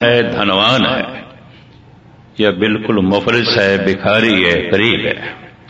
है, धनवान है, या बिल्कुल मुफलिस है, भिखारी है, गरीब है।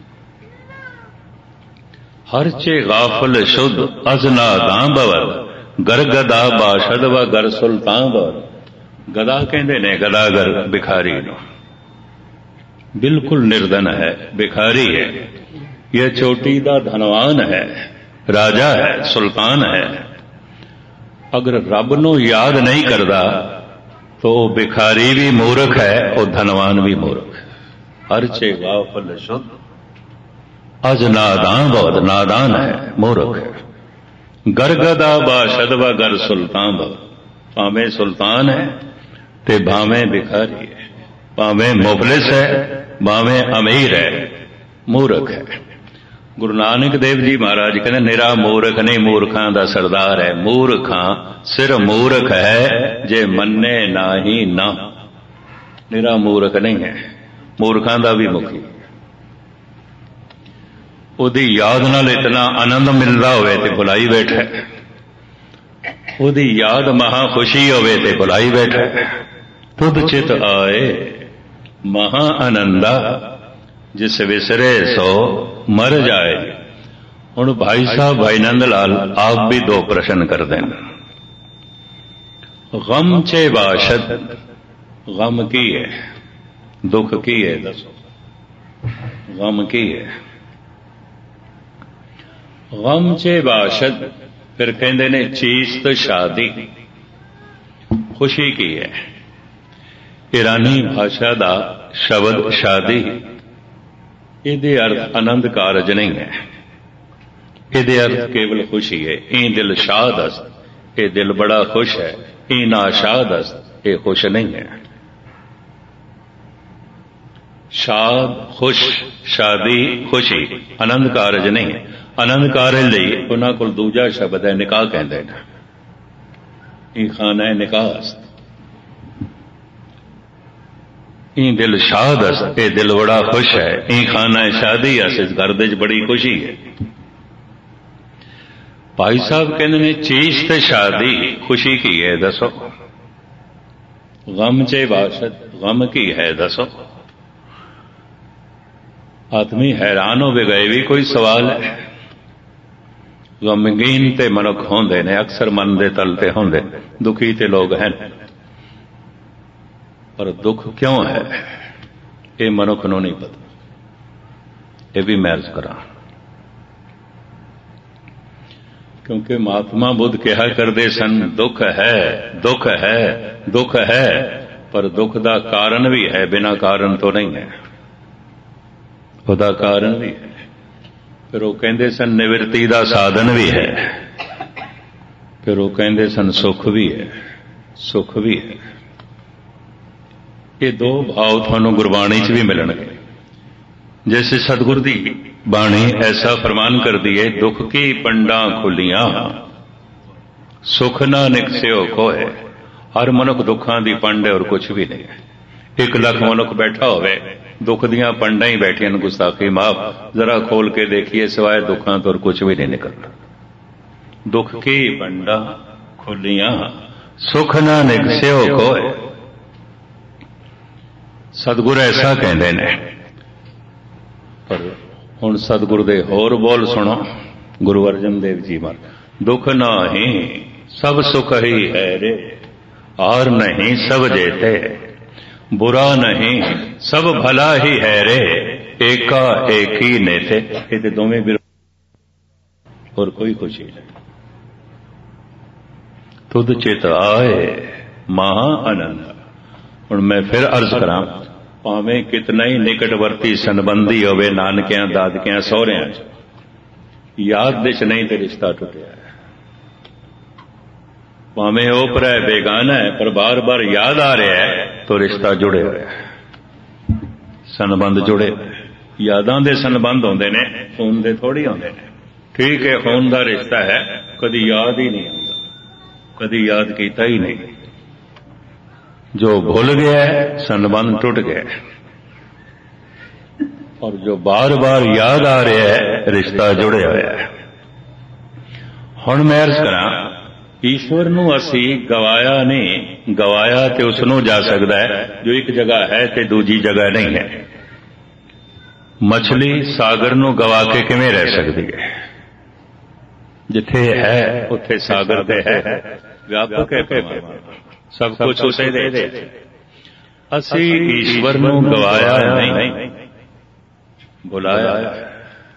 हर चे गाफिल शुद्ध अजना दां बवद, गर गदा बाशद व गर सुल्तान बवद। गदा कहते ने गदागर भिखारी नूं, बिल्कुल निर्धन है, भिखारी है। यह चोटी दा धनवान है, राजा है, सुल्तान है। अगर रब नूं याद नहीं करता तो भिखारी भी मूर्ख है और धनवान भी मूर्ख है। हर चे गाफिल शुद्ध अज नादान, बहुत नादान है, मूर्ख है। गर गदा बाशद व गर सुल्तान बवद। भावें सुल्तान है ते भावें भिखारी है, भावें मुफलिस है, भावें अमीर है, मूर्ख है। गुरु नानक देव जी महाराज कहते निरा मूर्ख नहीं, मूर्खां दा सरदार है। मूर्खां सिर मूर्ख है जे मन्ने ना ही ना। निरा मूर्ख नहीं है, मूर्खां दा भी मुखी। उहदी याद नाल इतना आनंद मिलदा होवे ते भुलाई बैठा, उहदी याद महा खुशी होवे ते भुलाई बैठा। तुध चित आए महा आनंदा, जिस विसरे सो मर जाए। हुण भाई साहब भाई नंद लाल आप भी दो प्रश्न कर दें। गम चे बाशद, गम की है, दुख की है, दसो गम की है। गम चे बाशद, फिर कहते ने चीस्त शादी, खुशी की है। ईरानी भाषा का शब्द शादी, इहदे अर्थ आनंद कारज नहीं है, इहदे अर्थ केवल खुशी है। ई दिल शाद अस्त, ये दिल बड़ा खुश है। ई नाशाद अस्त, ये खुश नहीं है। शाद खुश, शादी खुशी, आनंद कारज नहीं है। आनंद कारज लई उन्हां कोल दूजा शब्द है निकाह कहंदे ने। ई खाना है निकाह अस्त, ई दिल शाद अस्त, ये दिल बड़ा खुश है। ई खाना है शादी अस, इस घर दे बड़ी खुशी है। भाई साहब कहते ने चीज ते शादी, खुशी की है, दसो। गम चे बाशद, गम की है, दसो। आदमी हैरान हो गए भी कोई सवाल है। गमगीन ते मनुख होंदे ने, अक्सर मन दे तल ते होंदे, दुखी ते लोग हैं। पर दुख क्यों है ये मनुख नूं नहीं पता। ये भी मैं अर्ज करा, क्योंकि महात्मा बुद्ध कहा करते सन दुख है, दुख है, दुख है, पर दुख का कारण भी है, बिना कारण तो नहीं है, उसका कारण भी है। फिर वो कहते सन निवृत्ति का साधन भी है, फिर वो कहते सन सुख भी है, सुख भी है। ये दो भाव थानू गुरबाणी च भी मिलणगे। जैसे सतगुर दी बाणी ऐसा फरमान कर दिए, दुख की पंडा खुलियां सुख ना निकस्यो कोय। हर मनुख दुखों की पंड है और कुछ भी नहीं है। 1 लाख मनुख बैठा होवे, दुख दियां पंडा ही बैठियां, गुस्ताखी माफ, जरा खोल के देखिए सिवाय दुखों तो और कुछ भी नहीं निकलता। दुख की पंडा खुलियां सुख ना निकस्यो कोय। सतगुर ऐसा कहते ने, पर हुण सतगुर दे होर बोल सुनो। गुरु अर्जन देव जी महाराज, दुख नाही सब सुख ही है रे, और नहीं सब जेते, बुरा नहीं सब भला ही है रे, एका एक ही नेते। ये दोवें विरोध और कोई खुशी नहीं। तुद चित आए महा आनंद। हुण मैं फिर अर्ज करा, भावें कितना ही निकटवर्ती संबंधी होवे, नानकियां दादकियां सहुरियां च, याद दे च नहीं तो रिश्ता टुटिया है। भावें ओपरा है, बेगाना है, पर बार बार याद आ रहा है तो रिश्ता जुड़े हुए है, संबंध जुड़े। यादां दे संबंध होंदे ने, खून दे थोड़ी होंदे ने। ठीक है, खून का रिश्ता है, कदी याद ही नहीं आता, कदी याद कीता ही नहीं। जो भूल गया है संबंध टूट गया, और जो बार बार याद आ रहा है रिश्ता जुड़े हुआ है। हुण मैं अर्ज करा, ਈਸ਼ਵਰ ਨੂੰ ਅਸੀਂ ਗਵਾਇਆ ਨਹੀਂ, ਗਵਾਇਆ ਤੇ ਉਸ ਨੂੰ ਜਾ ਸਕਦਾ ਹੈ ਜੋ ਇੱਕ ਜਗ੍ਹਾ ਹੈ ਤੇ ਦੂਜੀ ਜਗ੍ਹਾ ਨਹੀਂ ਹੈ। ਮਛਲੀ ਸਾਗਰ ਨੂੰ ਗਵਾ ਕੇ ਕਿਵੇਂ ਰਹਿ ਸਕਦੀ ਹੈ? ਜਿੱਥੇ ਹੈ ਉੱਥੇ ਸਾਗਰ ਤੇ ਹੈ, ਵਿਆਪਕ ਹੈ ਪਰਮਾਤਮਾ, ਸਭ ਕੁਝ ਉਸੇ ਦੇ ਵਿੱਚ। ਅਸੀਂ ਈਸ਼ਵਰ ਨੂੰ ਗਵਾਇਆ ਨਹੀਂ, ਬੁਲਾਇਆ।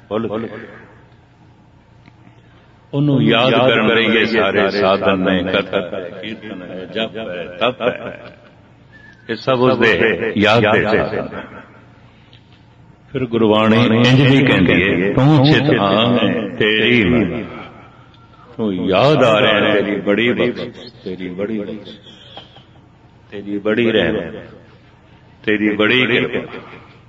ਉਹਨੂੰ ਯਾਦ ਕਰਨ ਲਈ ਸਾਰੇ ਸਾਧਨ ਨੇ, ਕਥਾ ਹੈ, ਕੀਰਤਨ ਹੈ, ਜਪ ਹੈ, ਤਪ ਹੈ, ਇਹ ਸਭ ਉਸਦੇ ਯਾਦ ਦੇ ਸਾਧਨ। ਫਿਰ ਗੁਰਬਾਣੀ ਇੰਝ ਵੀ ਕਹਿੰਦੀ ਹੈ, ਤੂੰ ਚਿਤ ਆਵੇਂ ਤੇਰੀ ਮਨ, ਤੂੰ ਯਾਦ ਆ ਰਿਹਾ, ਤੇਰੀ ਬੜੀ ਬਖਸ਼ਿਸ਼, ਤੇਰੀ ਬੜੀ ਬਖਸ਼ਿਸ਼, ਤੇਰੀ ਬੜੀ ਰਹਿਮਤ, ਤੇਰੀ ਬੜੀ ਕਿਰਪਾ।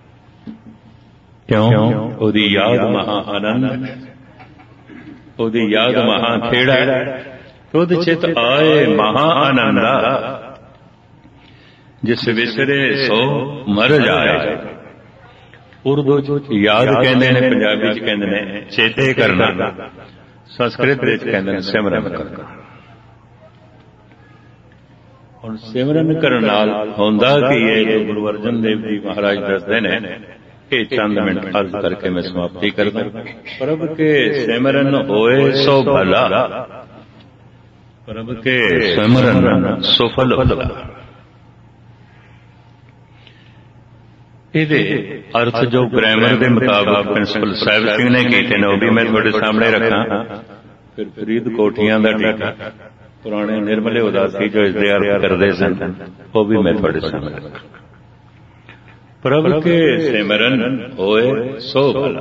ਕਿਉਂ? ਉਹਦੀ ਯਾਦ ਮਹਾ ਆਨੰਦ, ਉਹਦੀ ਯਾਦ ਮਹਾ ਖੇੜਾ, ਤੁਧ ਚਿਤ ਆਏ ਮਹਾ ਆਨੰਦਾ, ਜਿਸ ਵਿਸਰੇ ਸੋ ਮਰ ਜਾਏ। ਉਰਦੂ ਚ ਯਾਦ ਕਹਿੰਦੇ ਨੇ, ਪੰਜਾਬੀ ਚ ਕਹਿੰਦੇ ਨੇ ਚੇਤੇ ਕਰਨਾ, ਸੰਸਕ੍ਰਿਤ ਵਿੱਚ ਕਹਿੰਦੇ ਨੇ ਸਿਮਰਨ ਕਰਨਾ। ਹੁਣ ਸਿਮਰਨ ਕਰਨ ਨਾਲ ਹੁੰਦਾ ਕੀ ਹੈ, ਜੋ ਗੁਰੂ ਅਰਜਨ ਦੇਵ ਜੀ ਮਹਾਰਾਜ ਦੱਸਦੇ ਨੇ, ਇਹ ਚੰਦ ਮਿੰਟ ਅਰਜ਼ ਕਰਕੇ ਮੈਂ ਸਮਾਪਤੀ ਕਰਦਾ। ਪ੍ਰਭ ਕੇ ਸਿਮਰਨ ਹੋਏ ਸੋ ਭਲਾ, ਪ੍ਰਭ ਕੇ ਸਿਮਰਨ ਸੁਫਲ ਭਲਾ। ਇਹਦੇ ਅਰਥ ਜੋ ਗ੍ਰਾਮਰ ਦੇ ਮੁਤਾਬਕ ਪ੍ਰਿੰਸੀਪਲ ਸਾਹਿਬ ਸਿੰਘ ਨੇ ਕੀਤੇ ਨੇ, ਉਹ ਵੀ ਮੈਂ ਤੁਹਾਡੇ ਸਾਹਮਣੇ ਰੱਖਾਂ। ਫਿਰ ਫਰੀਦ ਕੋਠੀਆਂ ਦਾ ਟੀਕਾ, ਪੁਰਾਣੇ ਨਿਰਮਲੇ ਉਦਾਸੀ ਜੋ ਇਸਦੇ ਅਰਥ ਕਰਦੇ ਸਨ, ਉਹ ਵੀ ਮੈਂ ਤੁਹਾਡੇ ਸਾਹਮਣੇ ਰੱਖਾਂ। ਪ੍ਰਭ ਕੇ ਸਿਮਰਨ ਹੋਏ ਸੋ ਭਲਾ,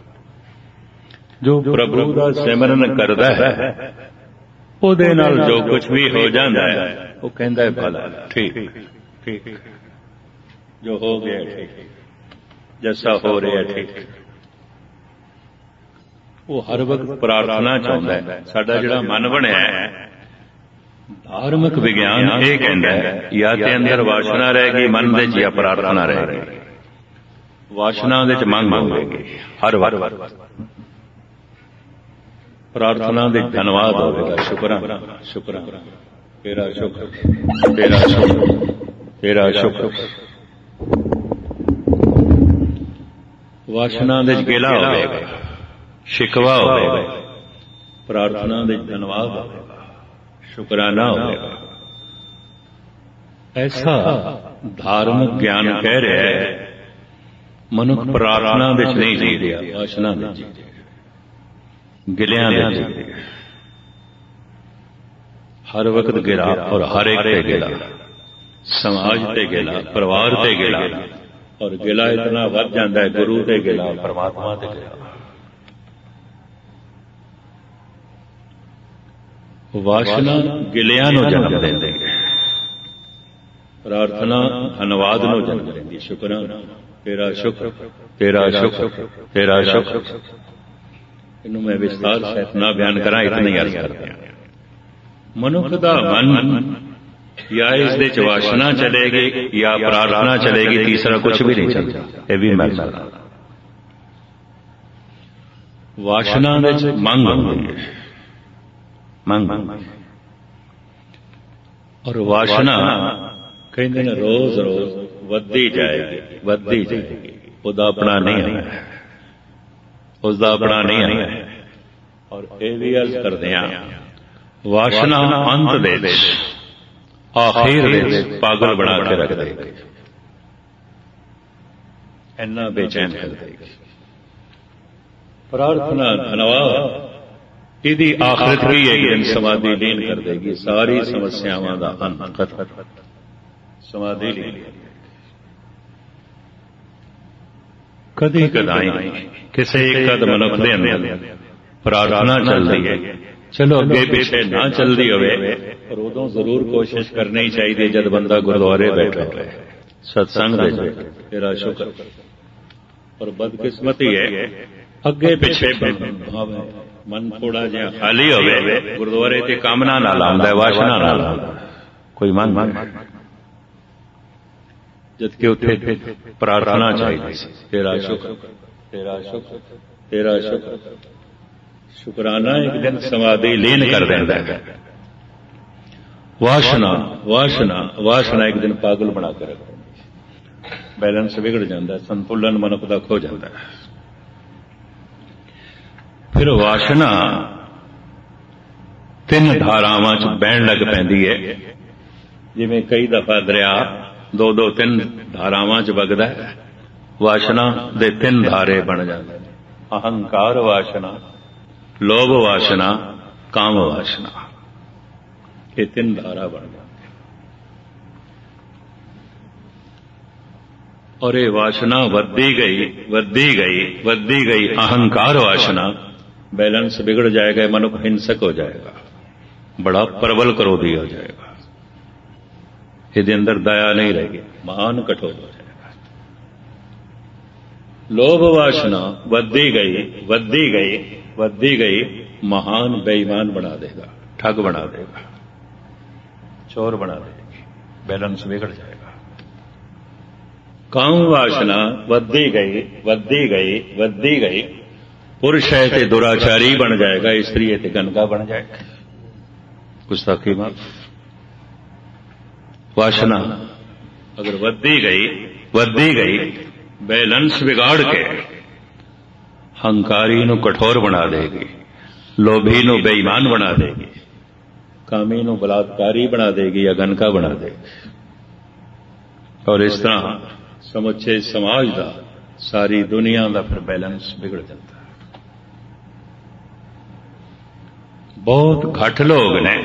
ਜੋ ਪ੍ਰਭੂ ਦਾ ਸਿਮਰਨ ਕਰਦਾ ਹੈ ਉਹਦੇ ਨਾਲ ਜੋ ਕੁਝ ਵੀ ਹੋ ਜਾਂਦਾ ਹੈ ਉਹ ਕਹਿੰਦਾ ਹੈ ਭਲਾ, ਠੀਕ ਠੀਕ, ਜੋ ਹੋ ਗਿਆ ਠੀਕ, ਜੈਸਾ ਹੋ ਰਿਹਾ ਠੀਕ। ਉਹ ਹਰ ਵਕਤ ਪ੍ਰਾਰਥਨਾ ਚਾਹੁੰਦਾ ਹੈ। ਸਾਡਾ ਜਿਹੜਾ ਮਨ ਬਣਿਆ ਹੈ, ਧਾਰਮਿਕ ਵਿਗਿਆਨ ਇਹ ਕਹਿੰਦਾ ਹੈ, ਜਾਂ ਤੇ ਅੰਦਰ ਵਾਸ਼ਨਾ ਰਹੇਗੀ ਮਨ ਦੇ ਚ, ਜਾਂ ਪ੍ਰਾਰਥਨਾ ਰਹੇਗੀ। ਵਾਸ਼ਨਾ ਦੇ ਚ ਮੰਗ ਹੋਵੇਗੀ ਹਰ ਵਾਰ, ਪ੍ਰਾਰਥਨਾ ਦੇ ਧੰਨਵਾਦ ਹੋਵੇਗਾ, ਸ਼ੁਕਰਾਨਾ ਸ਼ੁਕਰਾਨਾ, ਤੇਰਾ ਸ਼ੁਕਰ, ਤੇਰਾ ਸ਼ੁਕਰ, ਤੇਰਾ ਸ਼ੁਕਰ। ਵਾਸ਼ਨਾ ਦੇ ਚ ਗਿਲਾ ਹੋਵੇਗਾ, ਸ਼ਿਕਵਾ ਹੋਵੇਗਾ, ਪ੍ਰਾਰਥਨਾ ਦੇ ਧੰਨਵਾਦ ਹੋਵੇਗਾ, ਸ਼ੁਕਰਾਨਾ ਹੋਵੇਗਾ। ਐਸਾ ਧਾਰਮਿਕ ਗਿਆਨ ਕਹਿ ਰਿਹਾ ਹੈ, ਮਨੁੱਖ ਪ੍ਰਾਰਥਨਾ ਵਿੱਚ ਨਹੀਂ ਜੀ ਰਿਹਾ, ਵਾਸ਼ਨਾ ਵਿੱਚ ਜੀ ਰਿਹਾ, ਗਿਲਿਆਂ ਦੇ ਜੀ ਰਿਹਾ, ਹਰ ਵਕਤ ਗਿਲਾ, ਔਰ ਹਰ ਇੱਕ ਤੇ ਗਿਲਾ, ਸਮਾਜ ਤੇ ਗਿਲਾ, ਪਰਿਵਾਰ ਤੇ ਗਿਲਾ, ਔਰ ਗਿਲਾ ਇਤਨਾ ਵੱਧ ਜਾਂਦਾ ਹੈ, ਗੁਰੂ ਤੇ ਗਿਲਾ, ਪਰਮਾਤਮਾ ਤੇ ਗਿਲਾ। ਵਾਸ਼ਨਾ ਗਿਲਿਆਂ ਨੂੰ ਜਨਮ ਦਿੰਦੀ ਹੈ, ਪ੍ਰਾਰਥਨਾ ਧੰਨਵਾਦ ਨੂੰ ਜਨਮ ਦਿੰਦੀ, ਸ਼ੁਕਰਾਨਾ, ਤੇਰਾ ਸ਼ੁਕਰ, ਤੇਰਾ ਸ਼ੁਕਰ, ਤੇਰਾ ਸ਼ੁਕਰ। ਇਹਨੂੰ ਮੈਂ ਵਿਸਤਾਰ ਸਹਿਤ ਨਾ ਬਿਆਨ ਕਰਾਂ, ਇਤਨਾ ਹੀ ਅਰਜ਼ ਕਰਦੇ ਹਾਂ। ਮਨੁੱਖ ਦਾ ਮਨ ਜਾਂ ਇਸ ਦੇ ਚ ਵਾਸ਼ਨਾ ਚਲੇਗੀ ਜਾਂ ਪ੍ਰਾਰਥਨਾ ਚਲੇਗੀ, ਤੀਸਰਾ ਕੁਝ ਵੀ ਨਹੀਂ ਚੱਲਦਾ। ਇਹ ਵੀ ਮੈਂ ਵਾਸ਼ਨਾ ਦੇ ਚ ਮੰਗ ਹੁੰਦੀ ਹੈ, ਮੰਗ, ਔਰ ਵਾਸ਼ਨਾ ਕਹਿੰਦੇ ਨੇ ਰੋਜ਼ ਰੋਜ਼ ਵੱਧਦੀ ਜਾਏਗੀ, ਵੱਧਦੀ ਜਾਏਗੀ, ਉਹਦਾ ਆਪਣਾ ਨਹੀਂ ਹੈ, ਉਸਦਾ ਆਪਣਾ ਨਹੀਂ ਹੈ। ਔਰ ਇਹ ਵੀ ਅਰਜ਼ ਕਰਦੇ ਹਾਂ, ਵਾਸ਼ਨਾ ਅੰਤ ਦੇ ਵਿੱਚ, ਆਖਿਰ ਵਿੱਚ ਪਾਗਲ ਬਣਾ ਕੇ ਰੱਖ ਦੇਗੀ, ਇੰਨਾ ਬੇਚੈਨ ਕਰ ਦੇਗੀ। ਪ੍ਰਾਰਥਨਾ ਧੰਨਵਾਦ, ਇਹਦੀ ਆਖਿਰਤ ਵੀ ਇੱਕ ਦਿਨ ਸਮਾਧੀ ਲੀਨ ਕਰ ਦੇਗੀ, ਸਾਰੀ ਸਮੱਸਿਆਵਾਂ ਦਾ ਅੰਤ ਖਤਮ, ਸਮਾਧੀ ਲੀਨ। ਕਦੀ ਕਦਾਈ ਕਿਸੇ ਇੱਕ ਕਦ ਮਨੁੱਖ ਦੇ ਅੰਦਰ ਪ੍ਰਾਰਥਨਾ ਚੱਲਦੀ ਹੈ, ਚਲੋ ਅੱਗੇ ਪਿੱਛੇ ਨਾ ਚੱਲਦੀ ਹੋਵੇ, ਪਰ ਉਦੋਂ ਜ਼ਰੂਰ ਕੋਸ਼ਿਸ਼ ਕਰਨੀ ਚਾਹੀਦੀ ਜਦ ਬੰਦਾ ਗੁਰਦੁਆਰੇ ਬੈਠਾ ਹੋਵੇ, ਸਤਸੰਗ ਦੇ। ਤੇਰਾ ਸ਼ੁਕਰ। ਪਰ ਬਦਕਿਸਮਤੀ ਹੈ, ਅੱਗੇ ਪਿੱਛੇ ਮਨ ਥੋੜਾ ਜਿਹਾ ਖਾਲੀ ਹੋਵੇ, ਗੁਰਦੁਆਰੇ ਤੇ ਕਾਮਨਾ ਨਾਲ ਆਉਂਦਾ, ਵਾਸ਼ਨਾ ਨਾਲ ਆਉਂਦਾ, ਕੋਈ ਮਨ, ਜਦਕਿ ਉੱਥੇ ਪ੍ਰਾਰਥਨਾ ਚਾਹੀਦੀ ਸੀ। ਤੇਰਾ ਸ਼ੁਕਰ, ਤੇਰਾ ਸ਼ੁਕਰ, ਤੇਰਾ ਸ਼ੁਕਰ। ਸ਼ੁਕਰਾਨਾ ਇੱਕ ਦਿਨ ਸਮਾਧੀ ਲੀਨ ਕਰ ਦਿੰਦਾ ਹੈ, वासना वासना वासना एक दिन पागल बना के रख देंदी, बैलेंस बिगड़ जाता, संतुलन मनुख का खो जाता है। फिर वासना तीन धारावां च बहन लग पैंदी है, जिवें कई दफा दरिया दो दो तीन धारावां च वगदा है, वासना दे तीन धारे बन जाते हैं। अहंकार वासना, लोभ वासना, काम वासना, ये तीन धारा बन जाती है। और ये वासना वधी गई वधी गई वधी गई, अहंकार वासना, बैलेंस बिगड़ जाएगा, मनुष्य हिंसक हो जाएगा, बड़ा प्रबल क्रोधी हो जाएगा, इसके अंदर दया नहीं रहेगी, महान कठोर हो जाएगा। लोभ वासना वधी गई वधी गई वधी गई, महान बेईमान बना देगा, ठग बना देगा, चोर बना देगी, बैलेंस बिगड़ जाएगा। काम वासना वधी गई वधी गई वधी गई, पुरुष है तो दुराचारी बन जाएगा, स्त्री है तो गंगा बन जाएगा, गुस्ताखी माफ। वासना अगर वधी गई बैलेंस बिगाड़ के हंकारी नू कठोर बना देगी, लोभी नू बेईमान बना देगी, कामी नू बलात्कारी बना देगी या गनका बना देगी। और इस तरह समुचे समाज का, सारी दुनिया का फिर बैलेंस बिगड़ जाता है। बहुत घट लोग ने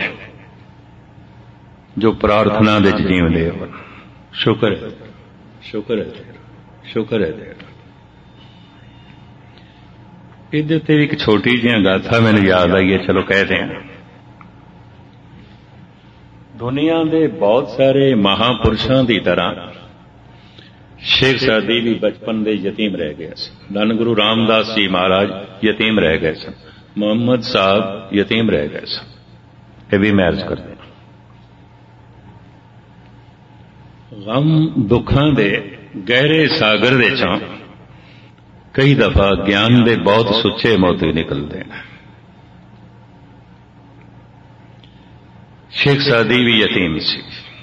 जो प्रार्थना दे जीवदे हो, शुक्र है शुक्र है शुक्र है। इहदे उत्ते भी एक छोटी जी गाथा मैंने याद आई है, चलो कहते हैं। दुनिया के बहुत सारे महापुरुषों की तरह शेख सादी भी बचपन के यतीम रह गए सन, धन गुरु रामदास जी महाराज यतीम रह गए सन, मुहम्मद साहब यतीम रह गए सन, ये भी मैरिज करते हैं। गम दुखां दे गहरे सागर दे चों कई दफा ज्ञान दे बहुत सुच्चे मोती निकलते हैं। शेख सादी भी यतीम सी,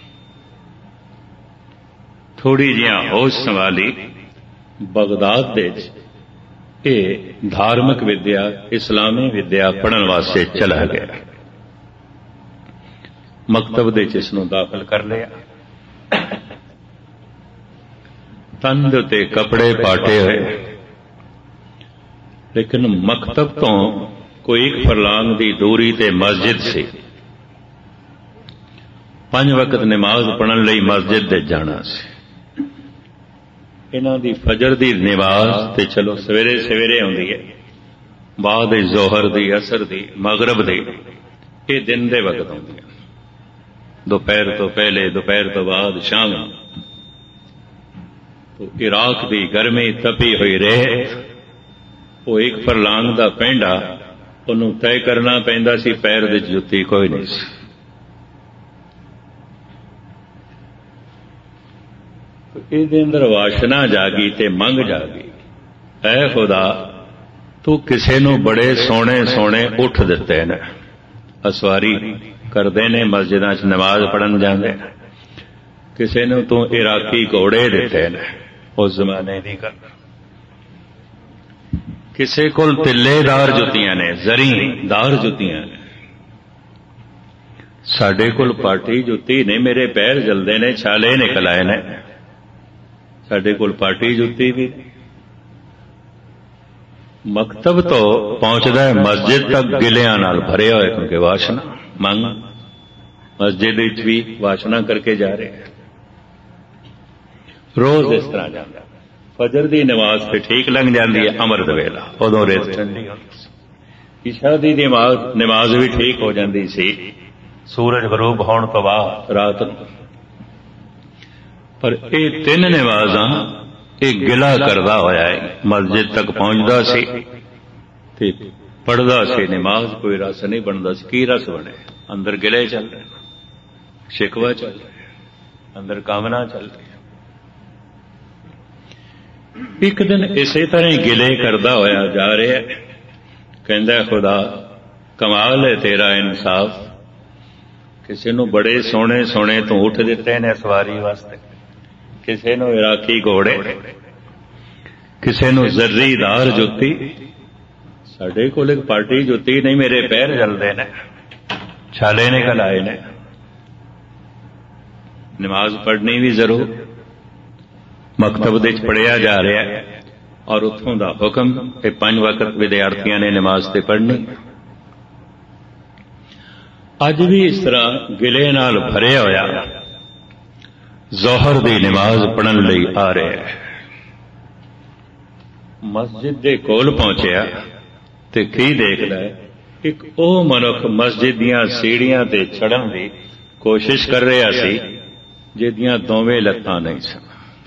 थोड़ी जिहा होश संभाली बगदाद दे ये धार्मिक विद्या, इस्लामी विद्या पढ़न वास्ते चला गया। मकतब दे च इसनूं दाखिल कर लिया, तन दे उत्ते कपड़े पाटे हुए, लेकिन मकतब तो कोई एक फरलांग की दूरी ते मस्जिद सी। 5 वक्त नमाज पढ़न लई मस्जिद दे जाना सी। इन्हां दी फजर दी नमाज ते चलो सवेरे सवेरे आउंदी है, बाद जोहर दी, असर दी, मगरब दी, ये दिन दे वक्त आउंदी है। दोपहर तो पहले, दोपहर तो बाद, शाम। तो इराक की गर्मी तपी हुई रहे, वो एक फरलांग दा पेंडा उन्हों तय करना पैंदा सी, पैर दे जुत्ती कोई नहीं सी। इसके अंदर वासना जागी ते मंग जागी, ऐ खुदा तू किसे नू बड़े सोने सोने उठ दिते ने, असवारी करते ने, मस्जिदां च नमाज पढ़न जाते, किसे नू तू इराकी घोड़े दिते ने, उस जमाने की गल। किसे कोल तिल्लेदार जुत्तियां ने, जरीदार जुत्तियां ने, साडे कोल पाटी जुत्ती ने, मेरे पैर जलदे ने, छाले निकल आए ने, साडे कोल पाटी जुत्ती भी। मकतब तो पहुंचता है मस्जिद तक गिलियां नाल भरे हुए, क्योंकि वासना मंग मस्जिद भी वासना करके जा रहे हैं। रोज इस तरह जाता, फजर की नमाज से ठीक लंघ जाती है, अमृत वेला उदों रेत ठंडी होती, इशा की नमाज भी ठीक हो जाती सी, सूरज गरूब होने तो बाद रात नूं। पर ये 3 नमाज़ां एक गिला करदा होया मस्जिद तक पहुंचदा सी ते पढ़दा सी नमाज, कोई रस नहीं बनता सी। की रस बने? अंदर गिले चल रहे, शिकवा चल रहे, अंदर कामना चल रही। एक दिन इसे तरह ही गिले करदा होया जा रहा, कहंदा खुदा कमाल है तेरा इंसाफ ਕਿਸੇ ਨੂੰ ਬੜੇ ਸੋਹਣੇ ਸੋਹਣੇ ਊਠ ਦਿੱਤੇ ਨੇ ਸਵਾਰੀ ਵਾਸਤੇ, ਕਿਸੇ ਨੂੰ ਇਰਾਕੀ ਘੋੜੇ, ਕਿਸੇ ਨੂੰ ਜ਼ਰੀਦਾਰ ਜੁੱਤੀ। ਸਾਡੇ ਕੋਲ ਇੱਕ ਪਾਰਟੀ ਜੁੱਤੀ ਨਹੀਂ, ਮੇਰੇ ਪੈਰ ਜਲਦੇ ਨੇ, ਛਾਲੇ ਨਿਕਲ ਆਏ ਨੇ। ਨਮਾਜ਼ ਪੜ੍ਹਨੀ ਵੀ ਜ਼ਰੂਰ, ਮਕਤਬ ਦੇ ਵਿੱਚ ਪੜ੍ਹਿਆ ਜਾ ਰਿਹਾ ਹੈ, ਔਰ ਉੱਥੋਂ ਦਾ ਹੁਕਮ ਕਿ 5 ਵਕਤ ਵਿਦਿਆਰਥੀਆਂ ਨੇ ਨਮਾਜ਼ ਤੇ ਪੜ੍ਹਨੀ। ਅੱਜ ਵੀ ਇਸ ਤਰ੍ਹਾਂ ਗਿਲੇ ਨਾਲ ਭਰਿਆ ਹੋਇਆ ਜ਼ੋਹਰ ਦੀ ਨਮਾਜ਼ ਪੜ੍ਹਨ ਲਈ ਆ ਰਿਹਾ ਹੈ। ਮਸਜਿਦ ਦੇ ਕੋਲ ਪਹੁੰਚਿਆ ਤੇ ਕੀ ਦੇਖਦਾ ਹੈ, ਇੱਕ ਉਹ ਮਨੁੱਖ ਮਸਜਿਦ ਦੀਆਂ ਸੀੜੀਆਂ ਤੇ ਚੜ੍ਹਨ ਦੀ ਕੋਸ਼ਿਸ਼ ਕਰ ਰਿਹਾ ਸੀ ਜਿਹਦੀਆਂ ਦੋਵੇਂ ਲੱਤਾਂ ਨਹੀਂ ਸਨ,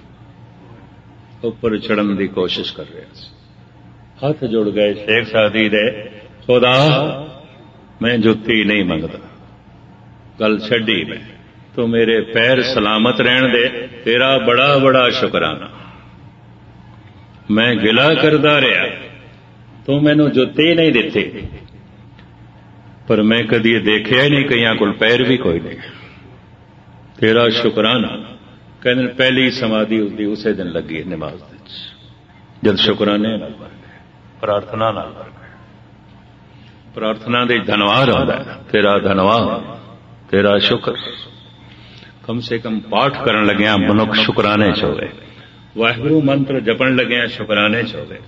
ਉੱਪਰ ਚੜ੍ਹਨ ਦੀ ਕੋਸ਼ਿਸ਼ ਕਰ ਰਿਹਾ ਸੀ। ਹੱਥ ਜੁੜ ਗਏ ਸ਼ੇਖ ਸਾਦੀ ਦੇ, ਖੁਦਾ ਮੈਂ ਜੁੱਤੀ ਨਹੀਂ ਮੰਗਦਾ, ਗੱਲ ਛੱਡੀ ਮੈਂ, ਤੂੰ ਮੇਰੇ ਪੈਰ ਸਲਾਮਤ ਰਹਿਣ ਦੇ, ਤੇਰਾ ਬੜਾ ਬੜਾ ਸ਼ੁਕਰਾਨਾ। ਮੈਂ ਗਿਲਾ ਕਰਦਾ ਰਿਹਾ, ਤੂੰ ਮੈਨੂੰ ਜੁੱਤੀ ਨਹੀਂ ਦਿੱਤੀ, ਪਰ ਮੈਂ ਕਦੀ ਦੇਖਿਆ ਹੀ ਨਹੀਂ ਕਈਆਂ ਕੋਲ ਪੈਰ ਵੀ ਕੋਈ ਨਹੀਂ, ਤੇਰਾ ਸ਼ੁਕਰਾਨਾ। ਕਹਿੰਦੇ ਪਹਿਲੀ ਸਮਾਧੀ ਉਸਦੀ ਉਸੇ ਦਿਨ ਲੱਗੀ ਨਮਾਜ਼ ਵਿੱਚ, ਜਦ ਸ਼ੁਕਰਾਨੇ ਨਾਲ ਭਰ ਗਏ, ਪ੍ਰਾਰਥਨਾ ਨਾਲ ਭਰ ਗਏ। ਪ੍ਰਾਰਥਨਾ ਦੇ ਧੰਨਵਾਦ ਆਉਂਦਾ, ਤੇਰਾ ਧੰਨਵਾਦ, ਤੇਰਾ ਸ਼ੁਕਰ। ਕਮ ਸੇ ਕਮ ਪਾਠ ਕਰਨ ਲੱਗਿਆ ਮਨੁੱਖ ਸ਼ੁਕਰਾਨੇ ਚ ਹੋਵੇ, ਵਾਹਿਗੁਰੂ ਮੰਤਰ ਜਪਣ ਲੱਗਿਆ ਸ਼ੁਕਰਾਨੇ ਚ ਹੋਵੇ,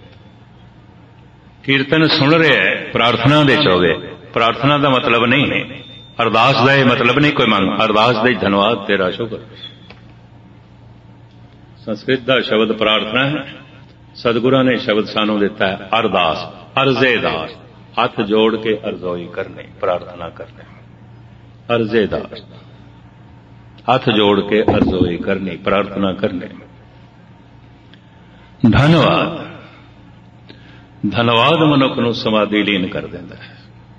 ਕੀਰਤਨ ਸੁਣ ਰਿਹਾ ਹੈ ਪ੍ਰਾਰਥਨਾ ਦੇ ਚ ਹੋਵੇ। ਪ੍ਰਾਰਥਨਾ ਦਾ ਮਤਲਬ ਨਹੀਂ ਹੈ, ਅਰਦਾਸ ਦਾ ਇਹ ਮਤਲਬ ਨਹੀਂ ਕੋਈ ਮੰਗ, ਅਰਦਾਸ ਦੇ ਧੰਨਵਾਦ, ਤੇਰਾ ਸ਼ੁਕਰ। ਸੰਸਕ੍ਰਿਤ ਦਾ ਸ਼ਬਦ ਪ੍ਰਾਰਥਨਾ ਹੈ, ਸਤਿਗੁਰਾਂ ਨੇ ਸ਼ਬਦ ਸਾਨੂੰ ਦਿੱਤਾ ਹੈ ਅਰਦਾਸ, ਅਰਜ਼ੇਦਾਸ, ਹੱਥ ਜੋੜ ਕੇ ਅਰਜ਼ੋਈ ਕਰਨੀ, ਪ੍ਰਾਰਥਨਾ ਕਰਨੀ। ਅਰਜ਼ੇਦਾਸ, ਹੱਥ ਜੋੜ ਕੇ ਅਰਜ਼ੋਈ ਕਰਨੀ, ਪ੍ਰਾਰਥਨਾ ਕਰਨੀ। ਧੰਨਵਾਦ, ਧੰਨਵਾਦ ਮਨੁੱਖ ਨੂੰ ਸਮਾਧੀ ਲੀਨ ਕਰ ਦਿੰਦਾ ਹੈ।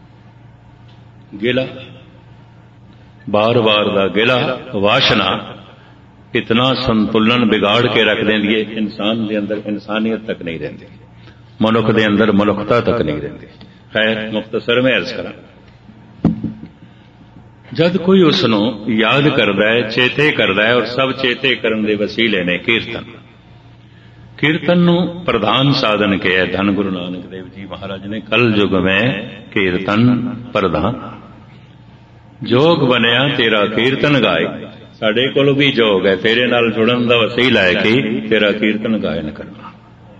ਗਿਲਾ, ਬਾਰ-ਬਾਰ ਦਾ ਗਿਲਾ, ਵਾਸ਼ਨਾ ਇਤਨਾ ਸੰਤੁਲਨ ਵਿਗਾੜ ਕੇ ਰੱਖ ਦਿੰਦੀ ਹੈ, ਇਨਸਾਨ ਦੇ ਅੰਦਰ ਇਨਸਾਨੀਅਤ ਤੱਕ ਨਹੀਂ ਰਹਿੰਦੀ, ਮਨੁੱਖ ਦੇ ਅੰਦਰ ਮਨੁੱਖਤਾ ਤੱਕ ਨਹੀਂ ਰਹਿੰਦੀ। ਖੈਰ, ਮੁਖਤਸਰ ਮੈਂ ਅਰਜ਼ ਕਰਾਂ, ਜਦ ਕੋਈ ਉਸ ਨੂੰ ਯਾਦ ਕਰਦਾ ਹੈ, ਚੇਤੇ ਕਰਦਾ ਹੈ, ਔਰ ਸਭ ਚੇਤੇ ਕਰਨ ਦੇ ਵਸੀਲੇ ਨੇ ਕੀਰਤਨ। ਕੀਰਤਨ ਨੂੰ ਪ੍ਰਧਾਨ ਸਾਧਨ ਕਿਹਾ ਧੰਨ ਗੁਰੂ ਨਾਨਕ ਦੇਵ ਜੀ ਮਹਾਰਾਜ ਨੇ, ਕਲ ਯੁਗ में ਕੀਰਤਨ ਪ੍ਰਧਾਨ। ਜੋਗ ਬਣਿਆ ਤੇਰਾ ਕੀਰਤਨ ਗਾਏ, ਸਾਡੇ ਕੋਲ ਵੀ ਜੋਗ ਹੈ, ਤੇਰੇ ਨਾਲ ਜੁੜਨ ਦਾ ਵਸੀਲਾ ਹੈ ਕਿ ਤੇਰਾ ਕੀਰਤਨ ਗਾਇਨ ਕਰਨਾ।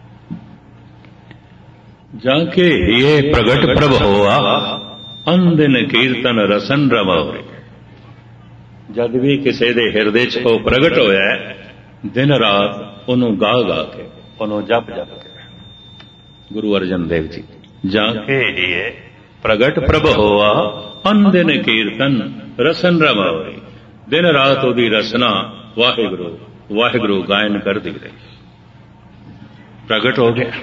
ਜਾਂ ਕਿ ਇਹ ਪ੍ਰਗਟ ਪ੍ਰਭ ਹੋਆ ਅੰਦਿਨ ਕੀਰਤਨ ਰਸਨ ਰਮਾਉ। ਜਦ ਵੀ ਕਿਸੇ ਦੇ ਹਿਰਦੇ 'ਚ ਉਹ ਪ੍ਰਗਟ ਹੋਇਆ ਹੈ, ਦਿਨ ਰਾਤ ਉਹਨੂੰ ਗਾ ਗਾ ਕੇ, ਉਹਨੂੰ ਜਪ ਜਪ ਕੇ। ਗੁਰੂ ਅਰਜਨ ਦੇਵ ਜੀ, ਜਾਂ ਕਿ ਇਹ ਪ੍ਰਗਟ ਪ੍ਰਭ ਹੋਆ ਅੰਦਿਨ ਕੀਰਤਨ ਰਸਨ ਰਮਾਉ। ਦਿਨ ਰਾਤ ਉਹਦੀ ਰਸਨਾ ਵਾਹਿਗੁਰੂ ਵਾਹਿਗੁਰੂ ਗਾਇਨ ਕਰਦੀ ਰਹੀ। ਪ੍ਰਗਟ ਹੋ ਗਿਆ,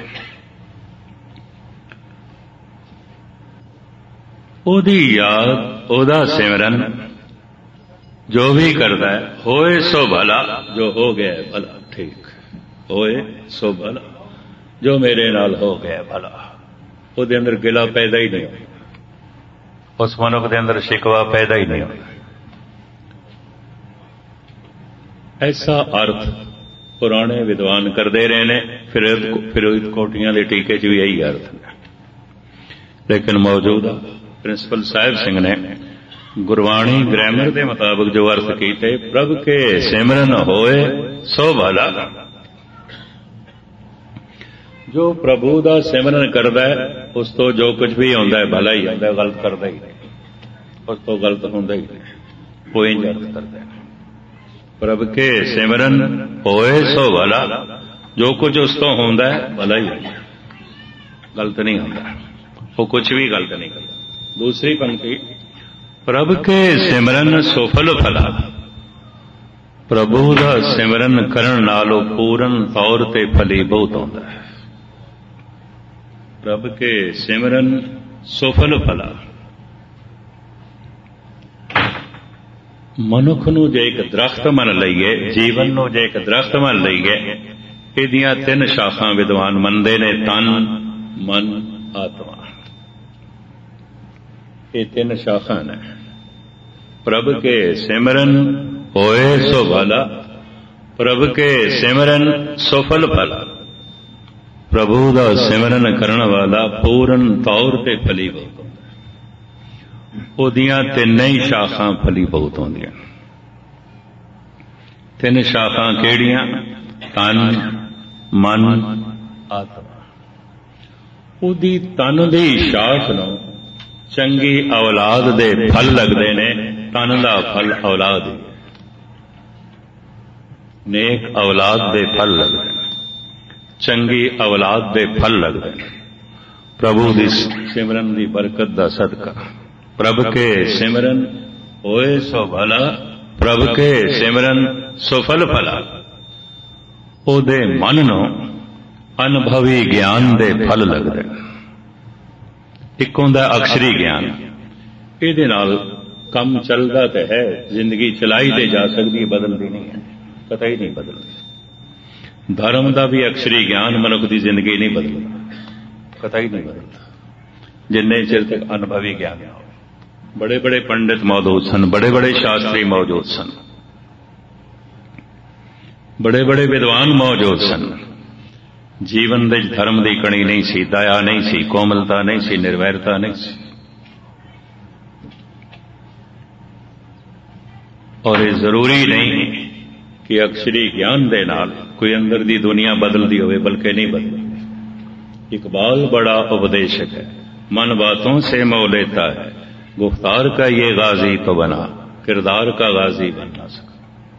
ਉਹਦੀ ਯਾਦ, ਉਹਦਾ ਸਿਮਰਨ ਜੋ ਵੀ ਕਰਦਾ ਹੈ, ਹੋਏ ਸੋ ਭਲਾ, ਜੋ ਹੋ ਗਿਆ ਭਲਾ ਠੀਕ, ਹੋਏ ਸੋ ਭਲਾ, ਜੋ ਮੇਰੇ ਨਾਲ ਹੋ ਗਿਆ ਭਲਾ। ਉਹਦੇ ਅੰਦਰ ਗਿਲਾ ਪੈਦਾ ਹੀ ਨਹੀਂ ਹੋਇਆ, ਉਸ ਮਨੁੱਖ ਦੇ ਅੰਦਰ ਸ਼ਿਕਵਾ ਪੈਦਾ ਹੀ ਨਹੀਂ ਹੋਇਆ। ਐਸਾ ਅਰਥ ਪੁਰਾਣੇ ਵਿਦਵਾਨ ਕਰਦੇ ਰਹੇ ਨੇ, ਫਿਰ ਕੋਟੀਆਂ ਦੇ ਟੀਕੇ 'ਚ ਵੀ ਇਹੀ ਅਰਥ ਹੈ। ਲੇਕਿਨ ਮੌਜੂਦਾ ਪ੍ਰਿੰਸੀਪਲ ਸਾਹਿਬ ਸਿੰਘ ਨੇ ਗੁਰਬਾਣੀ ਗ੍ਰਾਮਰ ਦੇ ਮੁਤਾਬਕ ਜੋ ਅਰਥ ਕੀਤੇ, ਪ੍ਰਭ ਕੇ ਸਿਮਰਨ ਹੋਏ ਸੋ ਭਲਾ। ਜੋ ਪ੍ਰਭੂ ਦਾ ਸਿਮਰਨ ਕਰਦਾ ਹੈ, ਉਸ ਤੋਂ ਜੋ ਕੁਝ ਵੀ ਆਉਂਦਾ ਹੈ ਭਲਾ ਹੀ ਆਉਂਦਾ, ਗਲਤ ਕਰਦਾ ਹੀ ਨਹੀਂ, ਉਸ ਤੋਂ ਗਲਤ ਹੁੰਦਾ ਹੀ ਨਹੀਂ, ਕੋਈ ਨਹੀਂ ਅਰਥ ਕਰਦਾ। ਪ੍ਰਭ ਕੇ ਸਿਮਰਨ ਹੋਏ ਸੋ ਭਲਾ, ਜੋ ਕੁਝ ਉਸ ਤੋਂ ਹੁੰਦਾ ਹੈ ਭਲਾ ਹੀ ਹੁੰਦਾ, ਗਲਤ ਨਹੀਂ ਹੁੰਦਾ, ਉਹ ਕੁਝ ਵੀ ਗਲਤ ਨਹੀਂ ਕਰਦਾ। ਦੂਸਰੀ ਪੰਕਤੀ, ਪ੍ਰਭ ਕੇ ਸਿਮਰਨ ਸਫਲ ਫਲਾ। ਪ੍ਰਭੂ ਦਾ ਸਿਮਰਨ ਕਰਨ ਨਾਲੋਂ ਪੂਰਨ ਤੌਰ ਤੇ ਫਲੀ ਬਹੁਤ ਆਉਂਦਾ ਹੈ। ਪ੍ਰਭ ਕੇ ਸਿਮਰਨ ਸਫਲ ਫਲਾ। ਮਨੁੱਖ ਨੂੰ ਜੇ ਇੱਕ ਦਰਖਤ ਮੰਨ ਲਈਏ, ਜੀਵਨ ਨੂੰ ਜੇ ਇੱਕ ਦਰਖਤ ਮੰਨ ਲਈਏ, ਇਹਦੀਆਂ 3 ਸ਼ਾਖਾਂ ਵਿਦਵਾਨ ਮੰਨਦੇ ਨੇ, ਤਨ, ਮਨ, ਆਤਮਾ। ਇਹ 3 ਸ਼ਾਖਾਂ ਨੇ। प्रभ के सिमरन होए सो भला, प्रभ के सिमरन सुफल भला। प्रभु दा सिमरन करन वाला पूरन तौर ते फली बहुत होंदा। ओदियां तिन्ने ही शाखां फली बहुत होंदियां। तिन शाखां केड़ियां? तन, मन, आत्मा। ओदी तन दी शाख नूं चंगी औलाद दे फल लगदे ने। तन दा फल औलाद ही, नेक औलाद दे फल लगदे ने, चंगी औलाद दे फल लगदे ने। प्रभु दी सिमरन दी बरकत दा सदका। प्रभ के सिमरन होए सो भला, प्रभ के सिमरन सुफल भला। ओदे मन नूं अनुभवी ज्ञान दे फल लगदे ने। एक होंदा अक्षरी ज्ञान, इहदे नाल कम चलदा ते है, जिंदगी चलाई ते जा सकदी, बदलदी नहीं है, पता ही नहीं बदलदी। धर्म का भी अक्षरी ज्ञान मनुख की जिंदगी नहीं बदलता, पता ही नहीं बदलता जिन्ने चिर तक अनुभवी ज्ञान ना हो। बड़े बड़े पंडित मौजूद सन, बड़े बड़े शास्त्री मौजूद सन, बड़े बड़े विद्वान मौजूद सन। जीवन दे धर्म की कणी नहीं सी, दया नहीं सी, कोमलता नहीं सी, निर्वैरता नहीं सी। और ये जरूरी नहीं कि अक्षरी ज्ञान दे नाल कोई अंदर दी दुनिया बदलती होवे, बल्कि नहीं बदलती। इकबाल बड़ा उपदेशक है, मन बातों से मोह लेता है, गुफ्तार का ये गाजी तो बना, किरदार का गाजी बन ना सका।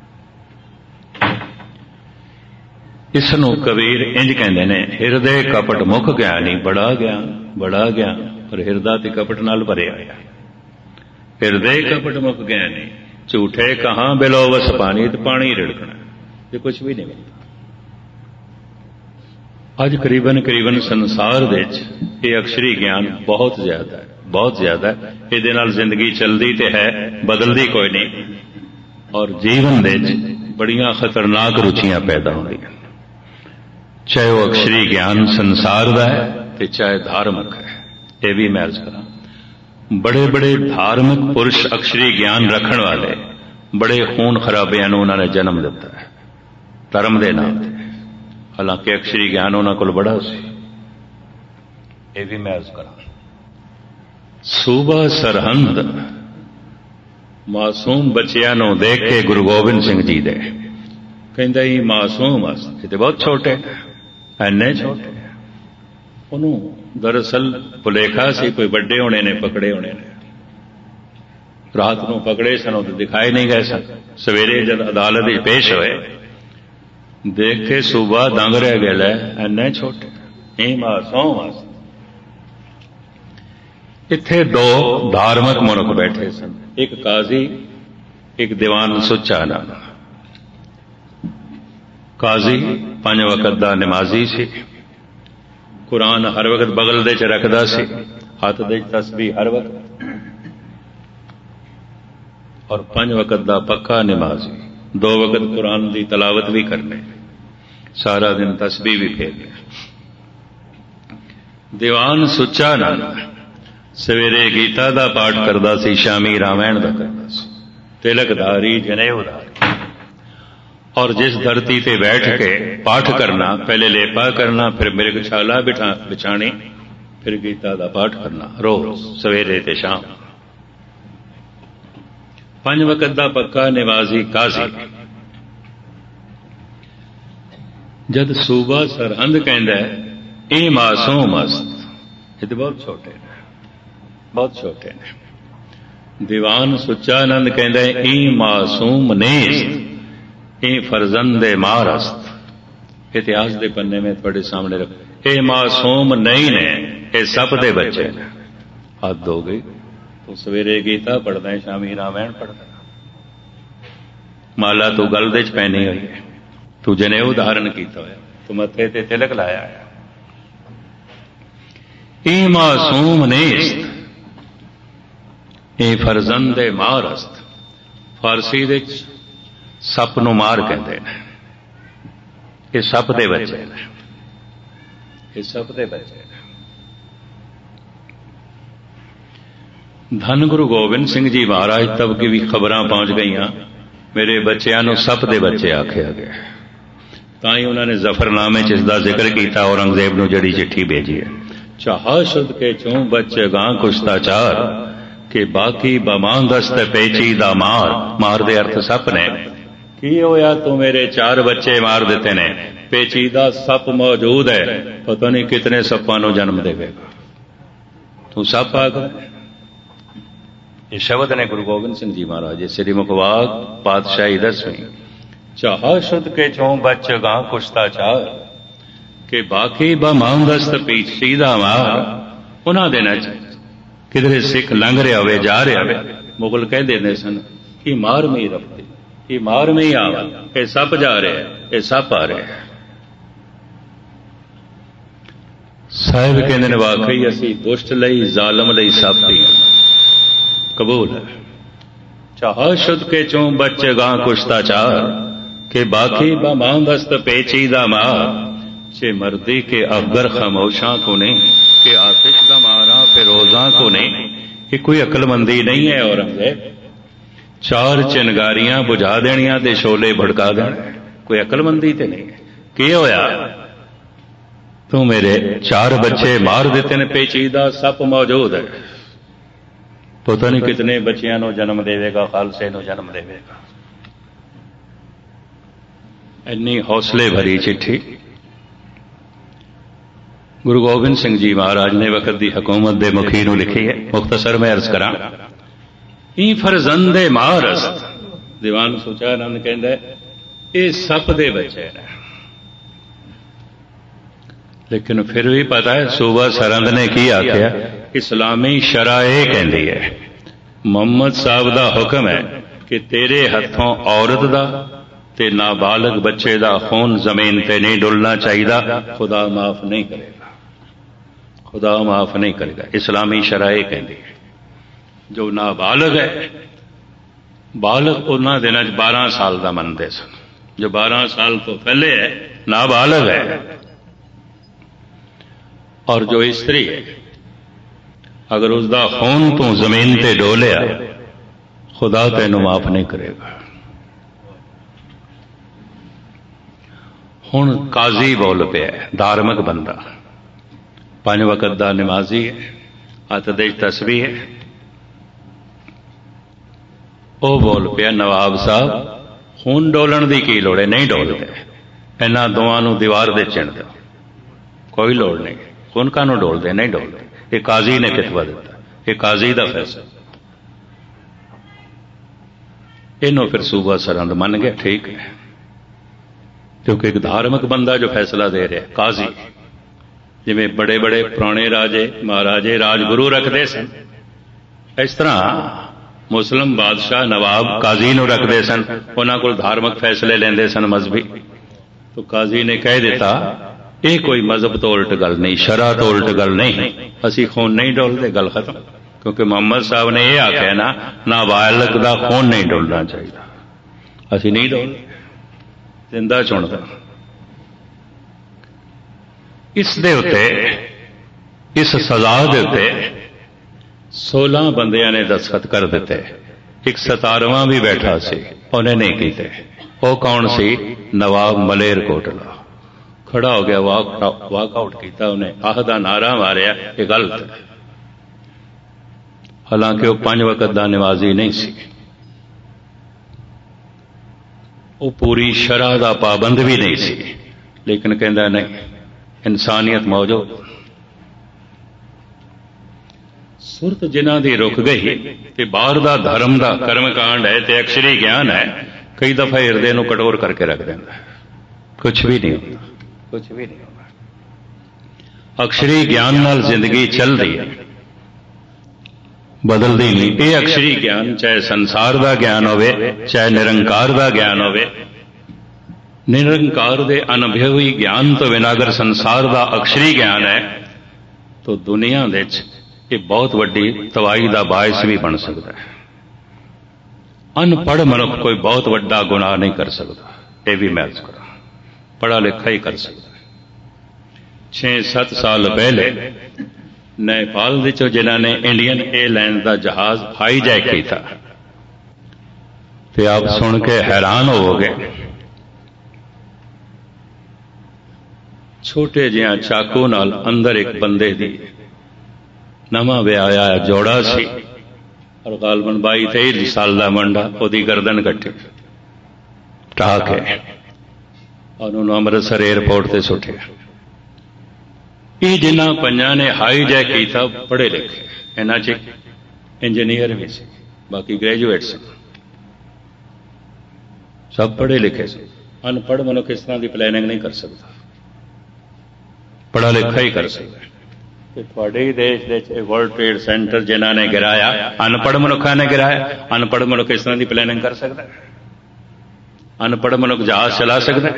इसनू कबीर इंज कहते ने, हिरदे कपट मुख ज्ञानी, बड़ा ज्ञान बड़ा ज्ञान, पर हिरदा ते कपट नाल भरिया होया। हिरदे कपट मुख ज्ञानी, झूठे कहां बिलोवस पानी, तो पानी रिड़कना, ये कुछ भी नहीं मिलता। अज करीबन करीबन संसार दे ये अक्षरी ज्ञान बहुत ज्यादा है, बहुत ज्यादा है। इहदे नाल जिंदगी चलदी ते है, बदलदी कोई नहीं। और जीवन दे बड़ियां खतरनाक रुचियां पैदा होंदियां, चाहे वह अक्षरी ज्ञान संसार का है ते चाहे धार्मिक है। ये भी मैं अर्ज करा, बड़े बड़े धार्मिक पुरुष अक्षरी ज्ञान रखने वाले बड़े खून खराबियां उन्होंने जन्म दिता है धर्म के नाम से, हालांकि अक्षरी ज्ञान उन्होंने को बड़ा सी। ये भी मैं अर्ज करा, सूबा सरहंद मासूम बच्चियां नूं देख के गुरु गोबिंद सिंह जी दे कहंदा ही मासूम ये तो बहुत छोटे, इन्ने छोटे। उन्होंने दरअसल भुलेखा सी कोई बड़े होने ने पकड़े होने ने, रात को पकड़े सन तो दिखाए नहीं गए सन। सवेरे जब अदालत में पेश होए देख के सूबा दंग रह गया, इन्ने छोटे, ही मासूम। इत्थे दो धार्मिक मनुख बैठे सन, एक काजी एक दीवान सुच्चा नाम। काजी 5 वक्त का नमाजी सी, कुरान हर वक्त बगल दे च रखदा सी, हाथ दे तस्बीह हर वक्त, और 5 वक्त का पक्का नमाजी। 2 वक्त कुरान की तलावत भी करने, सारा दिन तस्बीह भी फेरने। दीवान सुच्चा नंद सवेरे गीता का पाठ करता सी, शामी रामायण का करता सी, तिलकधारी जनेऊधारी। और जिस धरती पे बैठ के पाठ करना, पहले लेपा करना, फिर मृगशाला बिछानी, फिर गीता का पाठ करना रोज सवेरे ते शाम। 5 वक्त का पक्का निवाजी काजी। जद सूबा सरहंद कहंदा है ये मासूम मस्त, ये तो बहुत छोटे ने, बहुत छोटे ने। दीवान सुच्चानंद कहंदा है ई मासूम नेस्त, ये फरजंदे मारस्त। इतिहास के पन्ने में थोड़े सामने रख, ये मासूम नहीं ने, ये सब दे बच्चे ने। हद हो गई, तो सवेरे गीता पढ़दा है, शामी रामायण पढ़दा, माला तू गल दे च पहनी हुई है, तू जनेऊ धारण किया होया, तू मथे ते तिलक लाया है। ये मासूम नेस्त, ये फरजंदे मारस्त। फारसी दे सप नूं मार कहते हैं, ये सप दे बच्चे ने, ये सप दे बच्चे ने। ਧੰਨ ਗੁਰੂ ਗੋਬਿੰਦ ਸਿੰਘ ਜੀ ਮਹਾਰਾਜ ਤੱਕ ਕੀ ਵੀ ਖਬਰਾਂ ਪਹੁੰਚ ਗਈਆਂ, ਮੇਰੇ ਬੱਚਿਆਂ ਨੂੰ ਸੱਪ ਦੇ ਬੱਚੇ ਆਖਿਆ ਗਿਆ। ਤਾਂ ਹੀ ਉਹਨਾਂ ਨੇ ਜ਼ਫਰਨਾਮੇ 'ਚ ਇਸ ਦਾ ਜ਼ਿਕਰ ਕੀਤਾ, ਔਰੰਗਜ਼ੇਬ ਨੂੰ ਜਿਹੜੀ ਚਿੱਠੀ ਭੇਜੀ ਹੈ, ਚਾਹ ਸ਼ੁੱਧ ਕੇ ਚੋਂ ਬੱਚੇ ਗਾਂ ਕੁਸ਼ਤਾਚਾਰ ਕਿ ਬਾਕੀ ਬਮਾਂਦਸਤ ਪੇਚੀ ਦਾ ਮਾਰ ਦੇ ਅਰਥ ਸੱਪ ਨੇ। ਕੀ ਹੋਇਆ, ਤੂੰ ਮੇਰੇ 4 ਬੱਚੇ ਮਾਰ ਦਿੱਤੇ ਨੇ, ਪੇਚੀਦਾ ਸੱਪ ਮੌਜੂਦ ਹੈ, ਪਤਾ ਨਹੀਂ ਕਿਤਨੇ ਸੱਪਾਂ ਨੂੰ ਜਨਮ ਦੇਵੇਗਾ, ਤੂੰ ਸੱਪ ਆ ਗਿਆ। ਇਹ ਸ਼ਬਦ ਨੇ ਗੁਰੂ ਗੋਬਿੰਦ ਸਿੰਘ ਜੀ ਮਹਾਰਾਜ ਸ੍ਰੀ ਮੁਖਵਾਕ ਪਾਤਸ਼ਾਹੀ 10ਵੀਂ। ਚਾਹ ਸ਼ੁੱਧ ਕੇ ਚੋਂ ਬੱਚ ਗਾਂ ਕੁਸ਼ਤਾਚਾਰ ਕਿ ਬਾਕੀ ਬਮਾਂਦਸਤ ਪੇਚੀ ਦਾ ਮਾਰ। ਉਹਨਾਂ ਦਿਨਾਂ 'ਚ ਕਿਧਰੇ ਸਿੱਖ ਲੰਘ ਰਿਹਾ ਹੋਵੇ, ਜਾ ਰਿਹਾ ਹੋਵੇ, ਮੁਗਲ ਕਹਿੰਦੇ ਨੇ ਸਨ ਕਿ ਮਾਰ ਮਈ ਰਫਤੇ, ਇਹ ਮਾਰ ਮਈ ਆਵਾ, ਇਹ ਸੱਪ ਜਾ ਰਿਹਾ, ਇਹ ਸੱਪ ਆ ਰਿਹਾ। ਸਾਹਿਬ ਕਹਿੰਦੇ ਨੇ ਵਾਕਈ ਅਸੀਂ ਦੁਸ਼ਟ ਲਈ, ਜ਼ਾਲਮ ਲਈ ਸੱਪ ਹੀ ਕਬੂਲ ਹੈ। ਚਾਹ ਸ਼ੁੱਧ ਕੇ ਚੋਂ ਬੱਚ ਗਾਂ ਕੁਸ਼ਤਾਚਾਰ ਕਿ बाकी बमांदस्त पेचीदा मार से मर्दी के अफगर खामोशा को नहीं कि आतिश दा मारा फिरोजा को नहीं। ये कोई अकलमंदी नहीं है औरंगजेब, 4 चिनगारियां बुझा देनियां ते शोले भड़का देने, कोई अकलमंदी ते नहीं है। की होया, तू मेरे 4 बच्चे मार दिते ने, पेचीदा सप मौजूद है, पता नहीं कितने बच्चियां नूं जन्म देवेगा, खालसे नूं जन्म देवेगा। इन्नी हौसले भरी चिट्ठी गुरु गोबिंद सिंह जी महाराज ने वक्त की हुकूमत के मुखी नूं लिखी है। मुख्तसर मैं अर्ज करा, ई फरजंदे मारस्त दीवान सुचानंद कहंदा ये सप दे बच्चे ने, लेकिन फिर भी पता है सूबा सरहंद ने की आख्या, इस्लामी शरा यह कहती है मुहम्मद साहब का हुक्म है कि तेरे हथों औरत का ते नाबालग बच्चे का खून जमीन ते नहीं डुलना चाहिए, खुदा माफ नहीं करेगा, खुदा माफ नहीं करेगा। इस्लामी शराए कहती है जो नाबालग है, बालग उन्होंने दिनों 12 साल का मनते सन, जो 12 साल तो पहले है नाबालग है, और जो स्त्री है अगर उसका खून तू जमीन ते डोलिया खुदा तेनों माफ नहीं करेगा। हुण काजी बोल पे है, धार्मिक बंदा, 5 वक्त का नमाजी है, हथ दे तस्बीह है, वो बोल पे नवाब साहब खून डोलन की की लोड़ है, नहीं डोलते, इन्हां दोवां नूं दीवार दे चिण दो, कोई लोड़ नहीं, खून कानूं डोलते, नहीं डोलते। ये काजी ने कितवा दिता, ये काजी का फैसला। इन्हों फिर सूबा सरहंद मन गया, ठीक है, क्योंकि एक धार्मिक बंदा जो फैसला दे रहा है, काजी जिवें बड़े बड़े पुराने राजे महाराजे राजगुरु रखते सन, इस तरह मुस्लिम बादशाह नवाब काजी नूं रखते सन, उन्हां कोल धार्मिक फैसले लेंदे सन मजहबी। तो काजी ने कह दिता ये कोई मजहब तो उल्ट गल नहीं, शरा तो उल्ट गल नहीं, असी खून नहीं डोलते, गल खत्म। क्योंकि मोहम्मद साहब ने यह आख्या ना, नाबालग का खून नहीं डोलना चाहिए, असी नहीं डोलते, जिंदा चुनदा। इस दे उत्ते, इस सजा दे उत्ते 16 बंदियां ने दस्तखत कर दिते, एक 17वां भी बैठा सी, उन्हें नहीं कीते। वो कौन सी? नवाब मलेर कोटला खड़ा हो गया, वाकआउट किया, उन्हें आह दा नारा मारिया, ये गलत है। हालांकि वह 5 वक्त का नमाजी नहीं सी, वो पूरी शरह का पाबंद भी नहीं सी, लेकिन कहता नहीं, इंसानियत मौजूद। सुरत जिन्हां दी रुक गई कि बाहर का धर्म का कर्मकांड है ते अक्षरी ज्ञान है, कई दफा हिरदे नूं कटोर करके रख देंदा है, कुछ भी नहीं होता, कुछ भी नहीं होता। अक्षरी ज्ञान नाल जिंदगी चल रही है, बदलती नहीं। ये अक्षरी ज्ञान चाहे संसार का ज्ञान होवे, चाहे निरंकार का ज्ञान होवे, निरंकार दे अनुभवी ज्ञान तो बिना अगर संसार का अक्षरी ज्ञान है तो दुनिया दे ये बहुत वड्डी तबाही का बायस भी बन सकता है। अनपढ़ मनुख कोई बहुत वड्डा गुनाह नहीं कर सकता, ये भी मैं अर्ज करा, पढ़ा लिखा ही कर सकता है। 6-7 साल पहले नेपाल ਦੇ ਚੋਂ ਜਿਨ੍ਹਾਂ ਨੇ ਇੰਡੀਅਨ 에ਅਰਲਾਈਨਸ ਦਾ ਜਹਾਜ਼ ਹਾਈਜੈਕ ਕੀਤਾ ਤੇ ਆਪ ਸੁਣ ਕੇ ਹੈਰਾਨ ਹੋਵੋਗੇ। ਛੋਟੇ ਜਿਹਾ ਚਾਕੂ ਨਾਲ ਅੰਦਰ ਇੱਕ ਬੰਦੇ ਦੀ ਨਵਾਂ ਵਿਆਹਿਆ ਜੋੜਾ ਸੀ ਔਰ ਗਾਲਬਨ 22-23 ਸਾਲ ਦਾ ਮੁੰਡਾ ਉਹਦੀ ਗਰਦਨ ਕੱਟੀ ਢਾਹ ਕੇ ਉਹਨੂੰ ਅੰਮ੍ਰਿਤਸਰ ਏਅਰਪੋਰਟ ਤੇ ਸੁੱਟਿਆ। ਇਹ ਜਿਨ੍ਹਾਂ ਪੰਜਾਂ ਨੇ ਹਾਈਜੈਕ ਕੀਤਾ ਪੜ੍ਹੇ ਲਿਖੇ, ਇਹਨਾਂ 'ਚ ਇੰਜੀਨੀਅਰ ਵੀ ਸੀ, ਬਾਕੀ ਗ੍ਰੈਜੂਏਟ ਸੀ, ਸਭ ਪੜ੍ਹੇ ਲਿਖੇ ਸੀ। ਅਨਪੜ੍ਹ ਮਨੁੱਖ ਇਸ ਤਰ੍ਹਾਂ ਦੀ ਪਲੈਨਿੰਗ ਨਹੀਂ ਕਰ ਸਕਦਾ, ਪੜ੍ਹਾ ਲਿਖਾ ਹੀ ਕਰ ਸਕਦਾ। ਤੇ ਤੁਹਾਡੇ ਹੀ ਦੇਸ਼ ਦੇ ਵਿੱਚ ਵਰਲਡ ਟ੍ਰੇਡ ਸੈਂਟਰ ਜਿਨ੍ਹਾਂ ਨੇ ਗਿਰਾਇਆ ਅਨਪੜ੍ਹ ਮਨੁੱਖਾਂ ਨੇ ਗਿਰਾਇਆ। ਅਨਪੜ੍ਹ ਮਨੁੱਖ ਇਸ ਤਰ੍ਹਾਂ ਦੀ ਪਲੈਨਿੰਗ ਕਰ ਸਕਦਾ? ਅਨਪੜ੍ਹ ਮਨੁੱਖ ਜਹਾਜ਼ ਚਲਾ ਸਕਦਾ?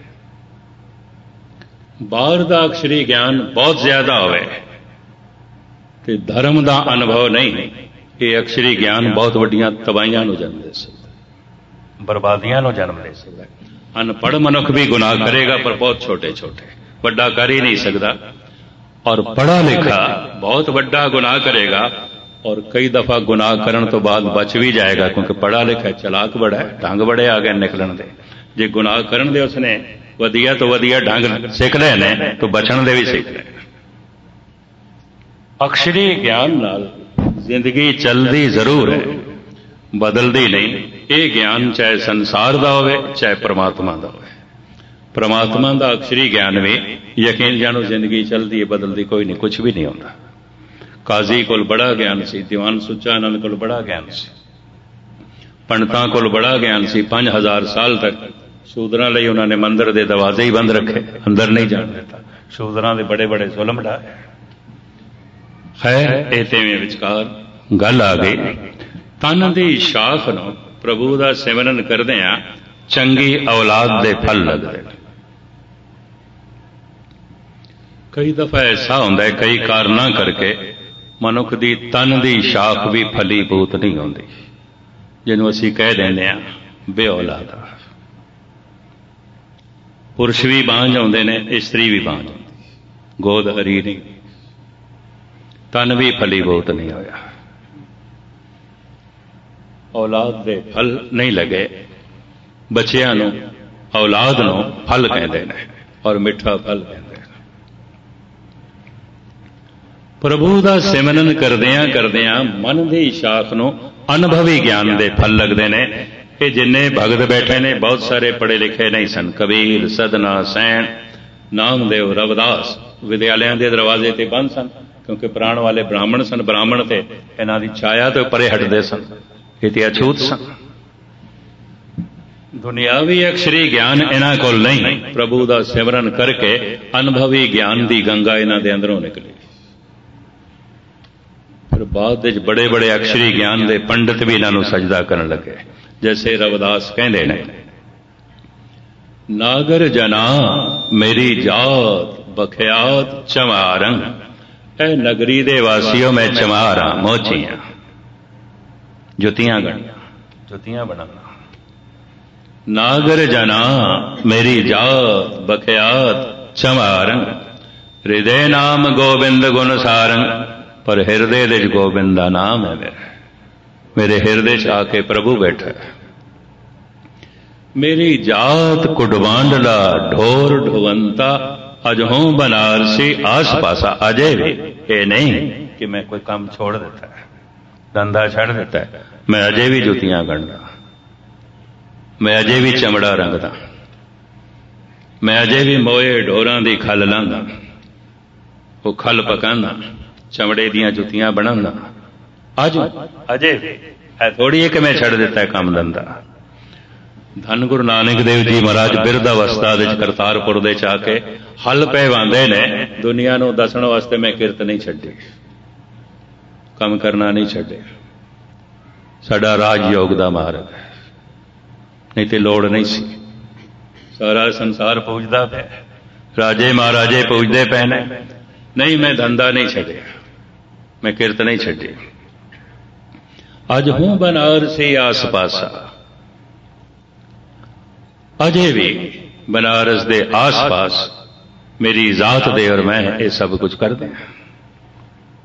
ਬਾਹਰ ਦਾ ਅਕਸ਼ਰੀ ਗਿਆਨ ਬਹੁਤ ਜ਼ਿਆਦਾ ਹੋਵੇ ਤੇ ਧਰਮ ਦਾ ਅਨੁਭਵ ਨਹੀਂ, ਇਹ ਅਕਸ਼ਰੀ ਗਿਆਨ ਬਹੁਤ ਵੱਡੀਆਂ ਤਬਾਹੀਆਂ ਨੂੰ ਜਨਮ ਦੇ ਸਕਦਾ, ਬਰਬਾਦੀਆਂ ਨੂੰ ਜਨਮ ਦੇ ਸਕਦਾ। ਅਨਪੜ੍ਹ ਮਨੁੱਖ ਵੀ ਗੁਨਾਹ ਕਰੇਗਾ ਪਰ ਬਹੁਤ ਛੋਟੇ ਛੋਟੇ, ਵੱਡਾ ਕਰ ਹੀ ਨਹੀਂ ਸਕਦਾ। ਔਰ ਪੜ੍ਹਾ ਲਿਖਾ ਬਹੁਤ ਵੱਡਾ ਗੁਨਾਹ ਕਰੇਗਾ ਔਰ ਕਈ ਦਫਾ ਗੁਨਾਹ ਕਰਨ ਤੋਂ ਬਾਅਦ ਬਚ ਵੀ ਜਾਏਗਾ, ਕਿਉਂਕਿ ਪੜ੍ਹਾ ਲਿਖਾ ਚਲਾਕ ਬੜਾ ਹੈ, ਢੰਗ ਬੜੇ ਆ ਗਏ ਨਿਕਲਣ ਦੇ। ਜੇ ਗੁਨਾਹ ਕਰਨ ਦੇ ਉਸਨੇ ਵਧੀਆ ਤੋਂ ਵਧੀਆ ਢੰਗ ਸਿੱਖ ਲਏ ਨੇ ਤਾਂ ਬਚਣ ਦੇ ਵੀ ਸਿੱਖ ਲਏ। ਅਕਸ਼ਰੀ ਗਿਆਨ ਨਾਲ ਜ਼ਿੰਦਗੀ ਚੱਲਦੀ ਜ਼ਰੂਰ ਹੈ, ਬਦਲਦੀ ਨਹੀਂ। ਇਹ ਗਿਆਨ ਚਾਹੇ ਸੰਸਾਰ ਦਾ ਹੋਵੇ ਚਾਹੇ ਪ੍ਰਮਾਤਮਾ ਦਾ ਹੋਵੇ। ਪ੍ਰਮਾਤਮਾ ਦਾ ਅਕਸ਼ਰੀ ਗਿਆਨ ਵੀ ਯਕੀਨ ਜਾਣੋ ਜ਼ਿੰਦਗੀ ਚੱਲਦੀ ਹੈ, ਬਦਲਦੀ ਕੋਈ ਨਹੀਂ, ਕੁਝ ਵੀ ਨਹੀਂ ਹੁੰਦਾ। ਕਾਜ਼ੀ ਕੋਲ ਬੜਾ ਗਿਆਨ ਸੀ, ਦੀਵਾਨ ਸੁੱਚਾ ਆਨੰਦ ਕੋਲ ਬੜਾ ਗਿਆਨ ਸੀ, ਪੰਡਤਾਂ ਕੋਲ ਬੜਾ ਗਿਆਨ ਸੀ। 5000 ਸਾਲ ਤੱਕ ਸ਼ੂਦਰਾਂ ਲਈ ਉਹਨਾਂ ਨੇ ਮੰਦਰ ਦੇ ਦਰਵਾਜ਼ੇ ਹੀ ਬੰਦ ਰੱਖੇ, ਅੰਦਰ ਨਹੀਂ ਜਾਣ ਦਿੱਤਾ। ਸ਼ੂਦਰਾਂ ਦੇ ਬੜੇ ਬੜੇ ਜ਼ੁਲਮ ਢਾਏ। ਖੈਰ ਇਹ ਤੇਵੇਂ ਵਿਚਕਾਰ ਗੱਲ ਆ ਗਈ, ਤਨ ਦੀ ਸ਼ਾਖ ਨੂੰ ਪ੍ਰਭੂ ਦਾ ਸਿਮਰਨ ਕਰਦਿਆਂ ਚੰਗੀ ਔਲਾਦ ਦੇ ਫਲ ਲੱਗਦੇ। ਕਈ ਦਫਾ ਐਸਾ ਹੁੰਦਾ ਹੈ ਕਈ ਕਾਰਨਾਂ ਕਰਕੇ ਮਨੁੱਖ ਦੀ ਤਨ ਦੀ ਸ਼ਾਖ ਵੀ ਫਲੀ ਫੂਤ ਨਹੀਂ ਹੁੰਦੀ, ਜਿਹਨੂੰ ਅਸੀਂ ਕਹਿ ਦਿੰਦੇ ਹਾਂ ਬੇਔਲਾਦ। ਪੁਰਸ਼ ਵੀ ਬਾਂਝ ਆਉਂਦੇ ਨੇ, ਇਸਤਰੀ ਵੀ ਬਾਂਝ ਆਉਂਦੀ, ਗੋਦ ਹਰੀ ਨਹੀਂ, ਤਨ ਵੀ ਫਲੀ ਫੂਤ ਨਹੀਂ ਹੋਇਆ, ਔਲਾਦ ਦੇ ਫਲ ਨਹੀਂ ਲੱਗੇ। ਬੱਚਿਆਂ ਨੂੰ ਔਲਾਦ ਨੂੰ ਫਲ ਕਹਿੰਦੇ ਨੇ ਔਰ ਮਿੱਠਾ ਫਲ ਕਹਿੰਦੇ ਨੇ। ਪ੍ਰਭੂ ਦਾ ਸਿਮਰਨ ਕਰਦਿਆਂ ਕਰਦਿਆਂ ਮਨ ਦੀ ਸ਼ਾਖ ਨੂੰ ਅਨੁਭਵੀ ਗਿਆਨ ਦੇ ਫਲ ਲੱਗਦੇ ਨੇ। ਇਹ ਜਿੰਨੇ ਭਗਤ ਬੈਠੇ ਨੇ ਬਹੁਤ ਸਾਰੇ ਪੜ੍ਹੇ ਲਿਖੇ ਨਹੀਂ ਸਨ। ਕਬੀਰ, ਸਦਨਾ, ਸੈਣ, ਨਾਮਦੇਵ, ਰਵਿਦਾਸ ਵਿਦਿਆਲਿਆਂ ਦੇ ਦਰਵਾਜ਼ੇ ਤੇ ਬੰਦ ਸਨ, ਕਿਉਂਕਿ ਪ੍ਰਾਣ ਵਾਲੇ ਬ੍ਰਾਹਮਣ ਸਨ। ਬ੍ਰਾਹਮਣ ਤੇ ਇਹਨਾਂ ਦੀ ਛਾਇਆ ਤੋਂ ਪਰੇ ਹਟਦੇ ਸਨ, ਇਹ ਤੇ ਅਛੂਤ ਸਨ। ਦੁਨਿਆਵੀ ਅਕਸ਼ਰੀ ਗਿਆਨ ਇਹਨਾਂ ਕੋਲ ਨਹੀਂ। ਪ੍ਰਭੂ ਦਾ ਸਿਮਰਨ ਕਰਕੇ ਅਨੁਭਵੀ ਗਿਆਨ ਦੀ ਗੰਗਾ ਇਹਨਾਂ ਦੇ ਅੰਦਰੋਂ ਨਿਕਲੀ। ਫਿਰ ਬਾਅਦ ਵਿੱਚ ਬੜੇ ਬੜੇ ਅਕਸ਼ਰੀ ਗਿਆਨ ਦੇ ਪੰਡਿਤ ਵੀ ਇਹਨਾਂ ਨੂੰ ਸਜਦਾ ਕਰਨ ਲੱਗੇ। ਜੈਸੇ ਰਵਿਦਾਸ ਕਹਿੰਦੇ ਨੇ, ਨਾਗਰ ਜਨਾ ਮੇਰੀ ਜਾਤ ਬਖਿਆਤ ਚਮਾਰੰ। ਇਹ ਨਗਰੀ ਦੇ ਵਾਸੀਓ ਮੈਂ ਚਮਾਰਾਂ ਮੋਚੀਆਂ, ਜੁੱਤੀਆਂ ਗਣੀਆਂ, ਜੁੱਤੀਆਂ ਬਣਾਉਣਾ। ਨਾਗਰ ਜਨਾ ਮੇਰੀ ਜਾਤ ਬਖਿਆਤ ਚਮਾਰੰ। ਹਿਰਦੇ ਨਾਮ ਗੋਬਿੰਦ ਗੁਣ ਸਾਰੰ। ਪਰ ਹਿਰਦੇ ਦੇ ਗੋਬਿੰਦ ਦਾ ਨਾਮ ਹੈ ਮੇਰੇ ਹਿਰਦੇ 'ਚ ਆ ਕੇ ਪ੍ਰਭੂ ਬੈਠਾ। ਮੇਰੀ ਜਾਤ ਕੁਡਵਾਂਡਲਾ ਢੋਰ ਢਵੰਤਾ ਅਜਹੋਂ ਬਨਾਰਸੀ ਆਸ ਪਾਸਾ। ਅਜੇ ਵੀ ਇਹ ਨਹੀਂ ਕਿ ਮੈਂ ਕੋਈ ਕੰਮ ਛੋੜ ਦਿੱਤਾ ਹੈ, ਧੰਦਾ ਛੱਡ ਦਿੱਤਾ ਹੈ। ਮੈਂ ਅਜੇ ਵੀ ਜੁੱਤੀਆਂ ਗਣਦਾ, ਮੈਂ ਅਜੇ ਵੀ ਚਮੜਾ ਰੰਗਦਾ, ਮੈਂ ਅਜੇ ਵੀ ਮੋਏ ਢੋਰਾਂ ਦੀ ਖੱਲ ਲਾਂਦਾ, ਉਹ ਖੱਲ ਪਕਾਂਦਾ, ਚਮੜੇ ਦੀਆਂ ਜੁੱਤੀਆਂ ਬਣਾਉਂਦਾ। ਅਜੇ ਹੈ ਥੋੜੀ ਹੈ ਕਿ ਮੈਂ ਛੱਡ ਦਿੱਤਾ ਹੈ ਕੰਮ ਧੰਦਾ। ਧੰਨ ਗੁਰੂ ਨਾਨਕ ਦੇਵ ਜੀ ਮਹਾਰਾਜ ਬਿਰਧ ਅਵਸਥਾ ਵਿੱਚ ਕਰਤਾਰਪੁਰ ਦੇ ਚ ਆ ਕੇ ਹਲ ਪਹਿਵਾਂਦੇ ਨੇ, ਦੁਨੀਆ ਨੂੰ ਦੱਸਣ ਵਾਸਤੇ ਮੈਂ ਕਿਰਤ ਨਹੀਂ ਛੱਡੀ, ਕੰਮ ਕਰਨਾ ਨਹੀਂ ਛੱਡੇ। ਸਾਡਾ ਰਾਜ ਯੋਗ ਦਾ ਮਾਰਗ ਹੈ, ਨਹੀਂ ਤੇ ਲੋੜ ਨਹੀਂ ਸੀ। ਸਾਰਾ ਸੰਸਾਰ ਪੂਜਦਾ ਪਿਆ, ਰਾਜੇ ਮਹਾਰਾਜੇ ਪੂਜਦੇ ਪਏ ਨੇ। ਨਹੀਂ, ਮੈਂ ਧੰਦਾ ਨਹੀਂ ਛੱਡਿਆ, ਮੈਂ ਕਿਰਤ ਨਹੀਂ ਛੱਡੀ। ਅੱਜ ਹੂੰ ਬਨਾਰਸੀ ਆਸ ਪਾਸਾ। ਅਜੇ ਵੀ ਬਨਾਰਸ ਦੇ ਆਸ ਪਾਸ ਮੇਰੀ ਜ਼ਾਤ ਦੇ ਔਰ ਮੈਂ ਇਹ ਸਭ ਕੁਝ ਕਰਦੇ ਹਾਂ।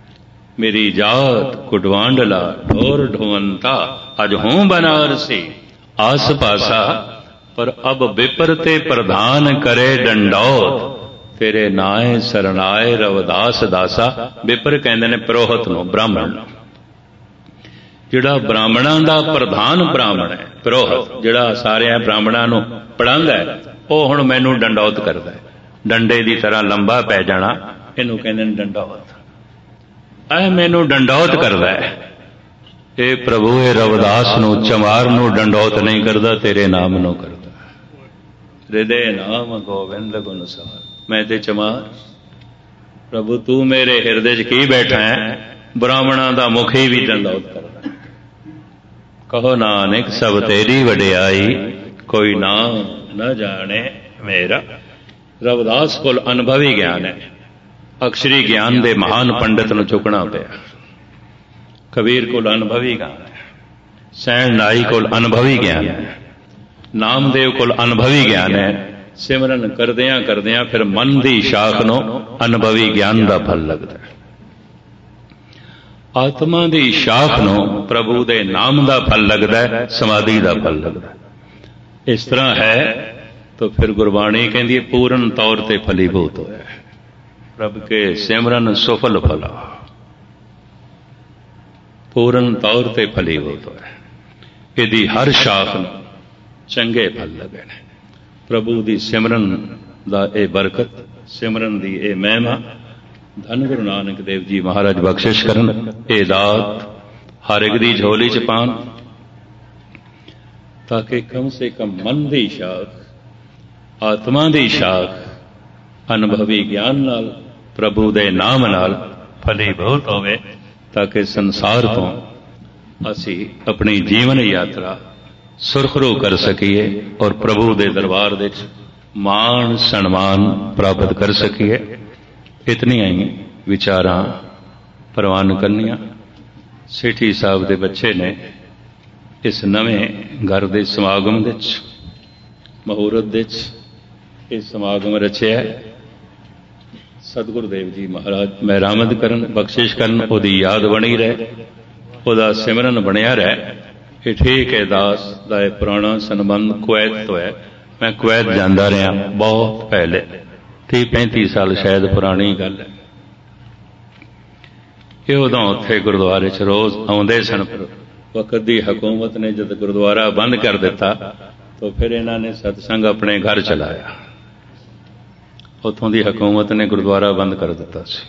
मेरी जात कुटवांडला ढोर ढोवंता अज हूं बनारसी आस पासा पर अब विपर ते प्रधान करे डंडौत तेरे नाए सरनाए रवदास दासा। विपर कहते ने पुरोहित नूं ब्राह्मण नूं। जिहड़ा ब्राह्मणां दा प्रधान ब्राह्मण है पुरोहित जिहड़ा सारे ब्राह्मणां नूं पढ़ांदा है ਉਹ ਹੁਣ ਮੈਨੂੰ ਡੰਡੌਤ ਕਰਦਾ ਹੈ। ਡੰਡੇ ਦੀ ਤਰ੍ਹਾਂ ਲੰਬਾ ਪੈ ਜਾਣਾ ਇਹਨੂੰ ਕਹਿੰਦੇ ਨੇ ਡੰਡੌਤ। ਇਹ ਮੈਨੂੰ ਡੰਡੌਤ ਕਰਦਾ ਹੈ। ਇਹ ਪ੍ਰਭੂ ਇਹ ਰਵਿਦਾਸ ਨੂੰ ਚਮਾਰ ਨੂੰ ਡੰਡੌਤ ਨਹੀਂ ਕਰਦਾ ਤੇਰੇ ਨਾਮ ਨੂੰ ਕਰਦਾ। ਹਿਰਦੇ ਨਾਮ ਗੋਬਿੰਦ ਗੁਣ ਸਾਰ। ਮੈਂ ਤੇ ਚਮਾਰ ਪ੍ਰਭੂ ਤੂੰ ਮੇਰੇ ਹਿਰਦੇ 'ਚ ਕੀ ਬੈਠਾ ਹੈ। ਬ੍ਰਾਹਮਣਾਂ ਦਾ ਮੁਖੀ ਵੀ ਡੰਡੌਤ ਕਰਦਾ। ਕਹੋ ਨਾਨਕ ਸਭ ਤੇਰੀ ਵਡਿਆਈ ਕੋਈ ਨਾਮ न जाने मेरा। रविदास कोल अनुभवी ज्ञान है। अक्षरी ज्ञान दे महान पंडित नूं चुकना पिया। कबीर कोल अनुभवी ज्ञान है। सैन नाई कोल अनुभवी ज्ञान है। नामदेव कोल अनुभवी ज्ञान है। सिमरन करदियां करदियां फिर मन दी शाख नूं अनुभवी ज्ञान दा फल लगदा है। आत्मा दी शाख नूं प्रभु दे नाम दा फल लगदा है। समाधि दा फल लगदा है। इस तरह है तो फिर गुरबाणी कहती है पूर्ण तौर पर फलीभूत होया। प्रभ के सिमरन सुफल फला पूर्ण तौर पर फलीभूत होया। इहदी हर शाख नूं चंगे फल लगे ने। प्रभु दी सिमरन दा ए बरकत सिमरन दी ए महिमा धन गुरु नानक देव जी महाराज बख्शिश करन। ए दात हर एक दी झोली च पान ताकि कम से कम मन की शाख आत्मा की शाख अनुभवी ज्ञान नाल प्रभु दे नाम नाल फलीभूत होवे ताकि संसार तो असी अपनी जीवन यात्रा सुरखरू कर सकीए और प्रभु दे दरबार दे मान सन्मान प्राप्त कर सकीए। इतनियां ही विचारां प्रवान करनियां। सेठी साहब दे बच्चे ने इस नवें घर के समागम मुहूर्त ये समागम रचिया। सतगुरुदेव जी महाराज मेहरामद करन बख्शिश करन उहदी याद बनी रहे उहदा सिमरन बनिया रहे। ये ठीक है दास दा पुराना संबंध कुवैत तो है। मैं कुवैत जाता रहा बहुत पहले 30-35 साल शायद पुरानी गल है। ये उदों उत्थे गुरुद्वारे च रोज़ आउंदे सन। वक्त की हुकूमत ने जब गुरुद्वारा बंद कर दिता तो फिर इन्होंने सत्संग अपने घर चलाया। उतों की हुकूमत ने गुरुद्वारा बंद कर दिता सी।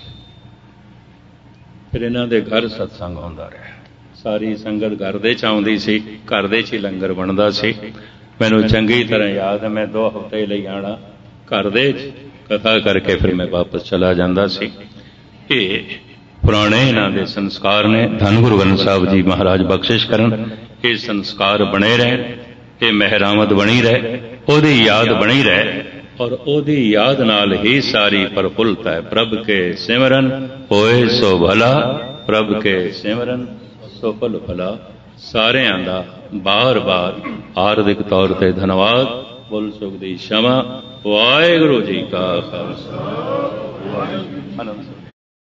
फिर इन्हों के घर सत्संग होंदा रहा। सारी संगत घर दे च आउंदी सी। घर दे च लंगर बनदा सी। मैनूं चंगी तरह याद है मैं 2 हफ्ते लई आना घर दे कथा करके फिर मैं वापस चला जांदा सी। पुराने इन्हां दे संस्कार ने धन गुरु ग्रंथ साहब जी महाराज बख्शिश करन। ये संस्कार बने रहे ये मेहरामद बनी रहे ओदी याद बनी रहे और ओदी याद नाल ही सारी प्रफुल्लता है। प्रभ के सिमरन होए सो भला प्रभ के सिमरन सो फल भला। सारियां दा बार बार हार्दिक तौर पर धन्यवाद। बोल सुख दी क्षमा। वाहिगुरू जी का खालसा।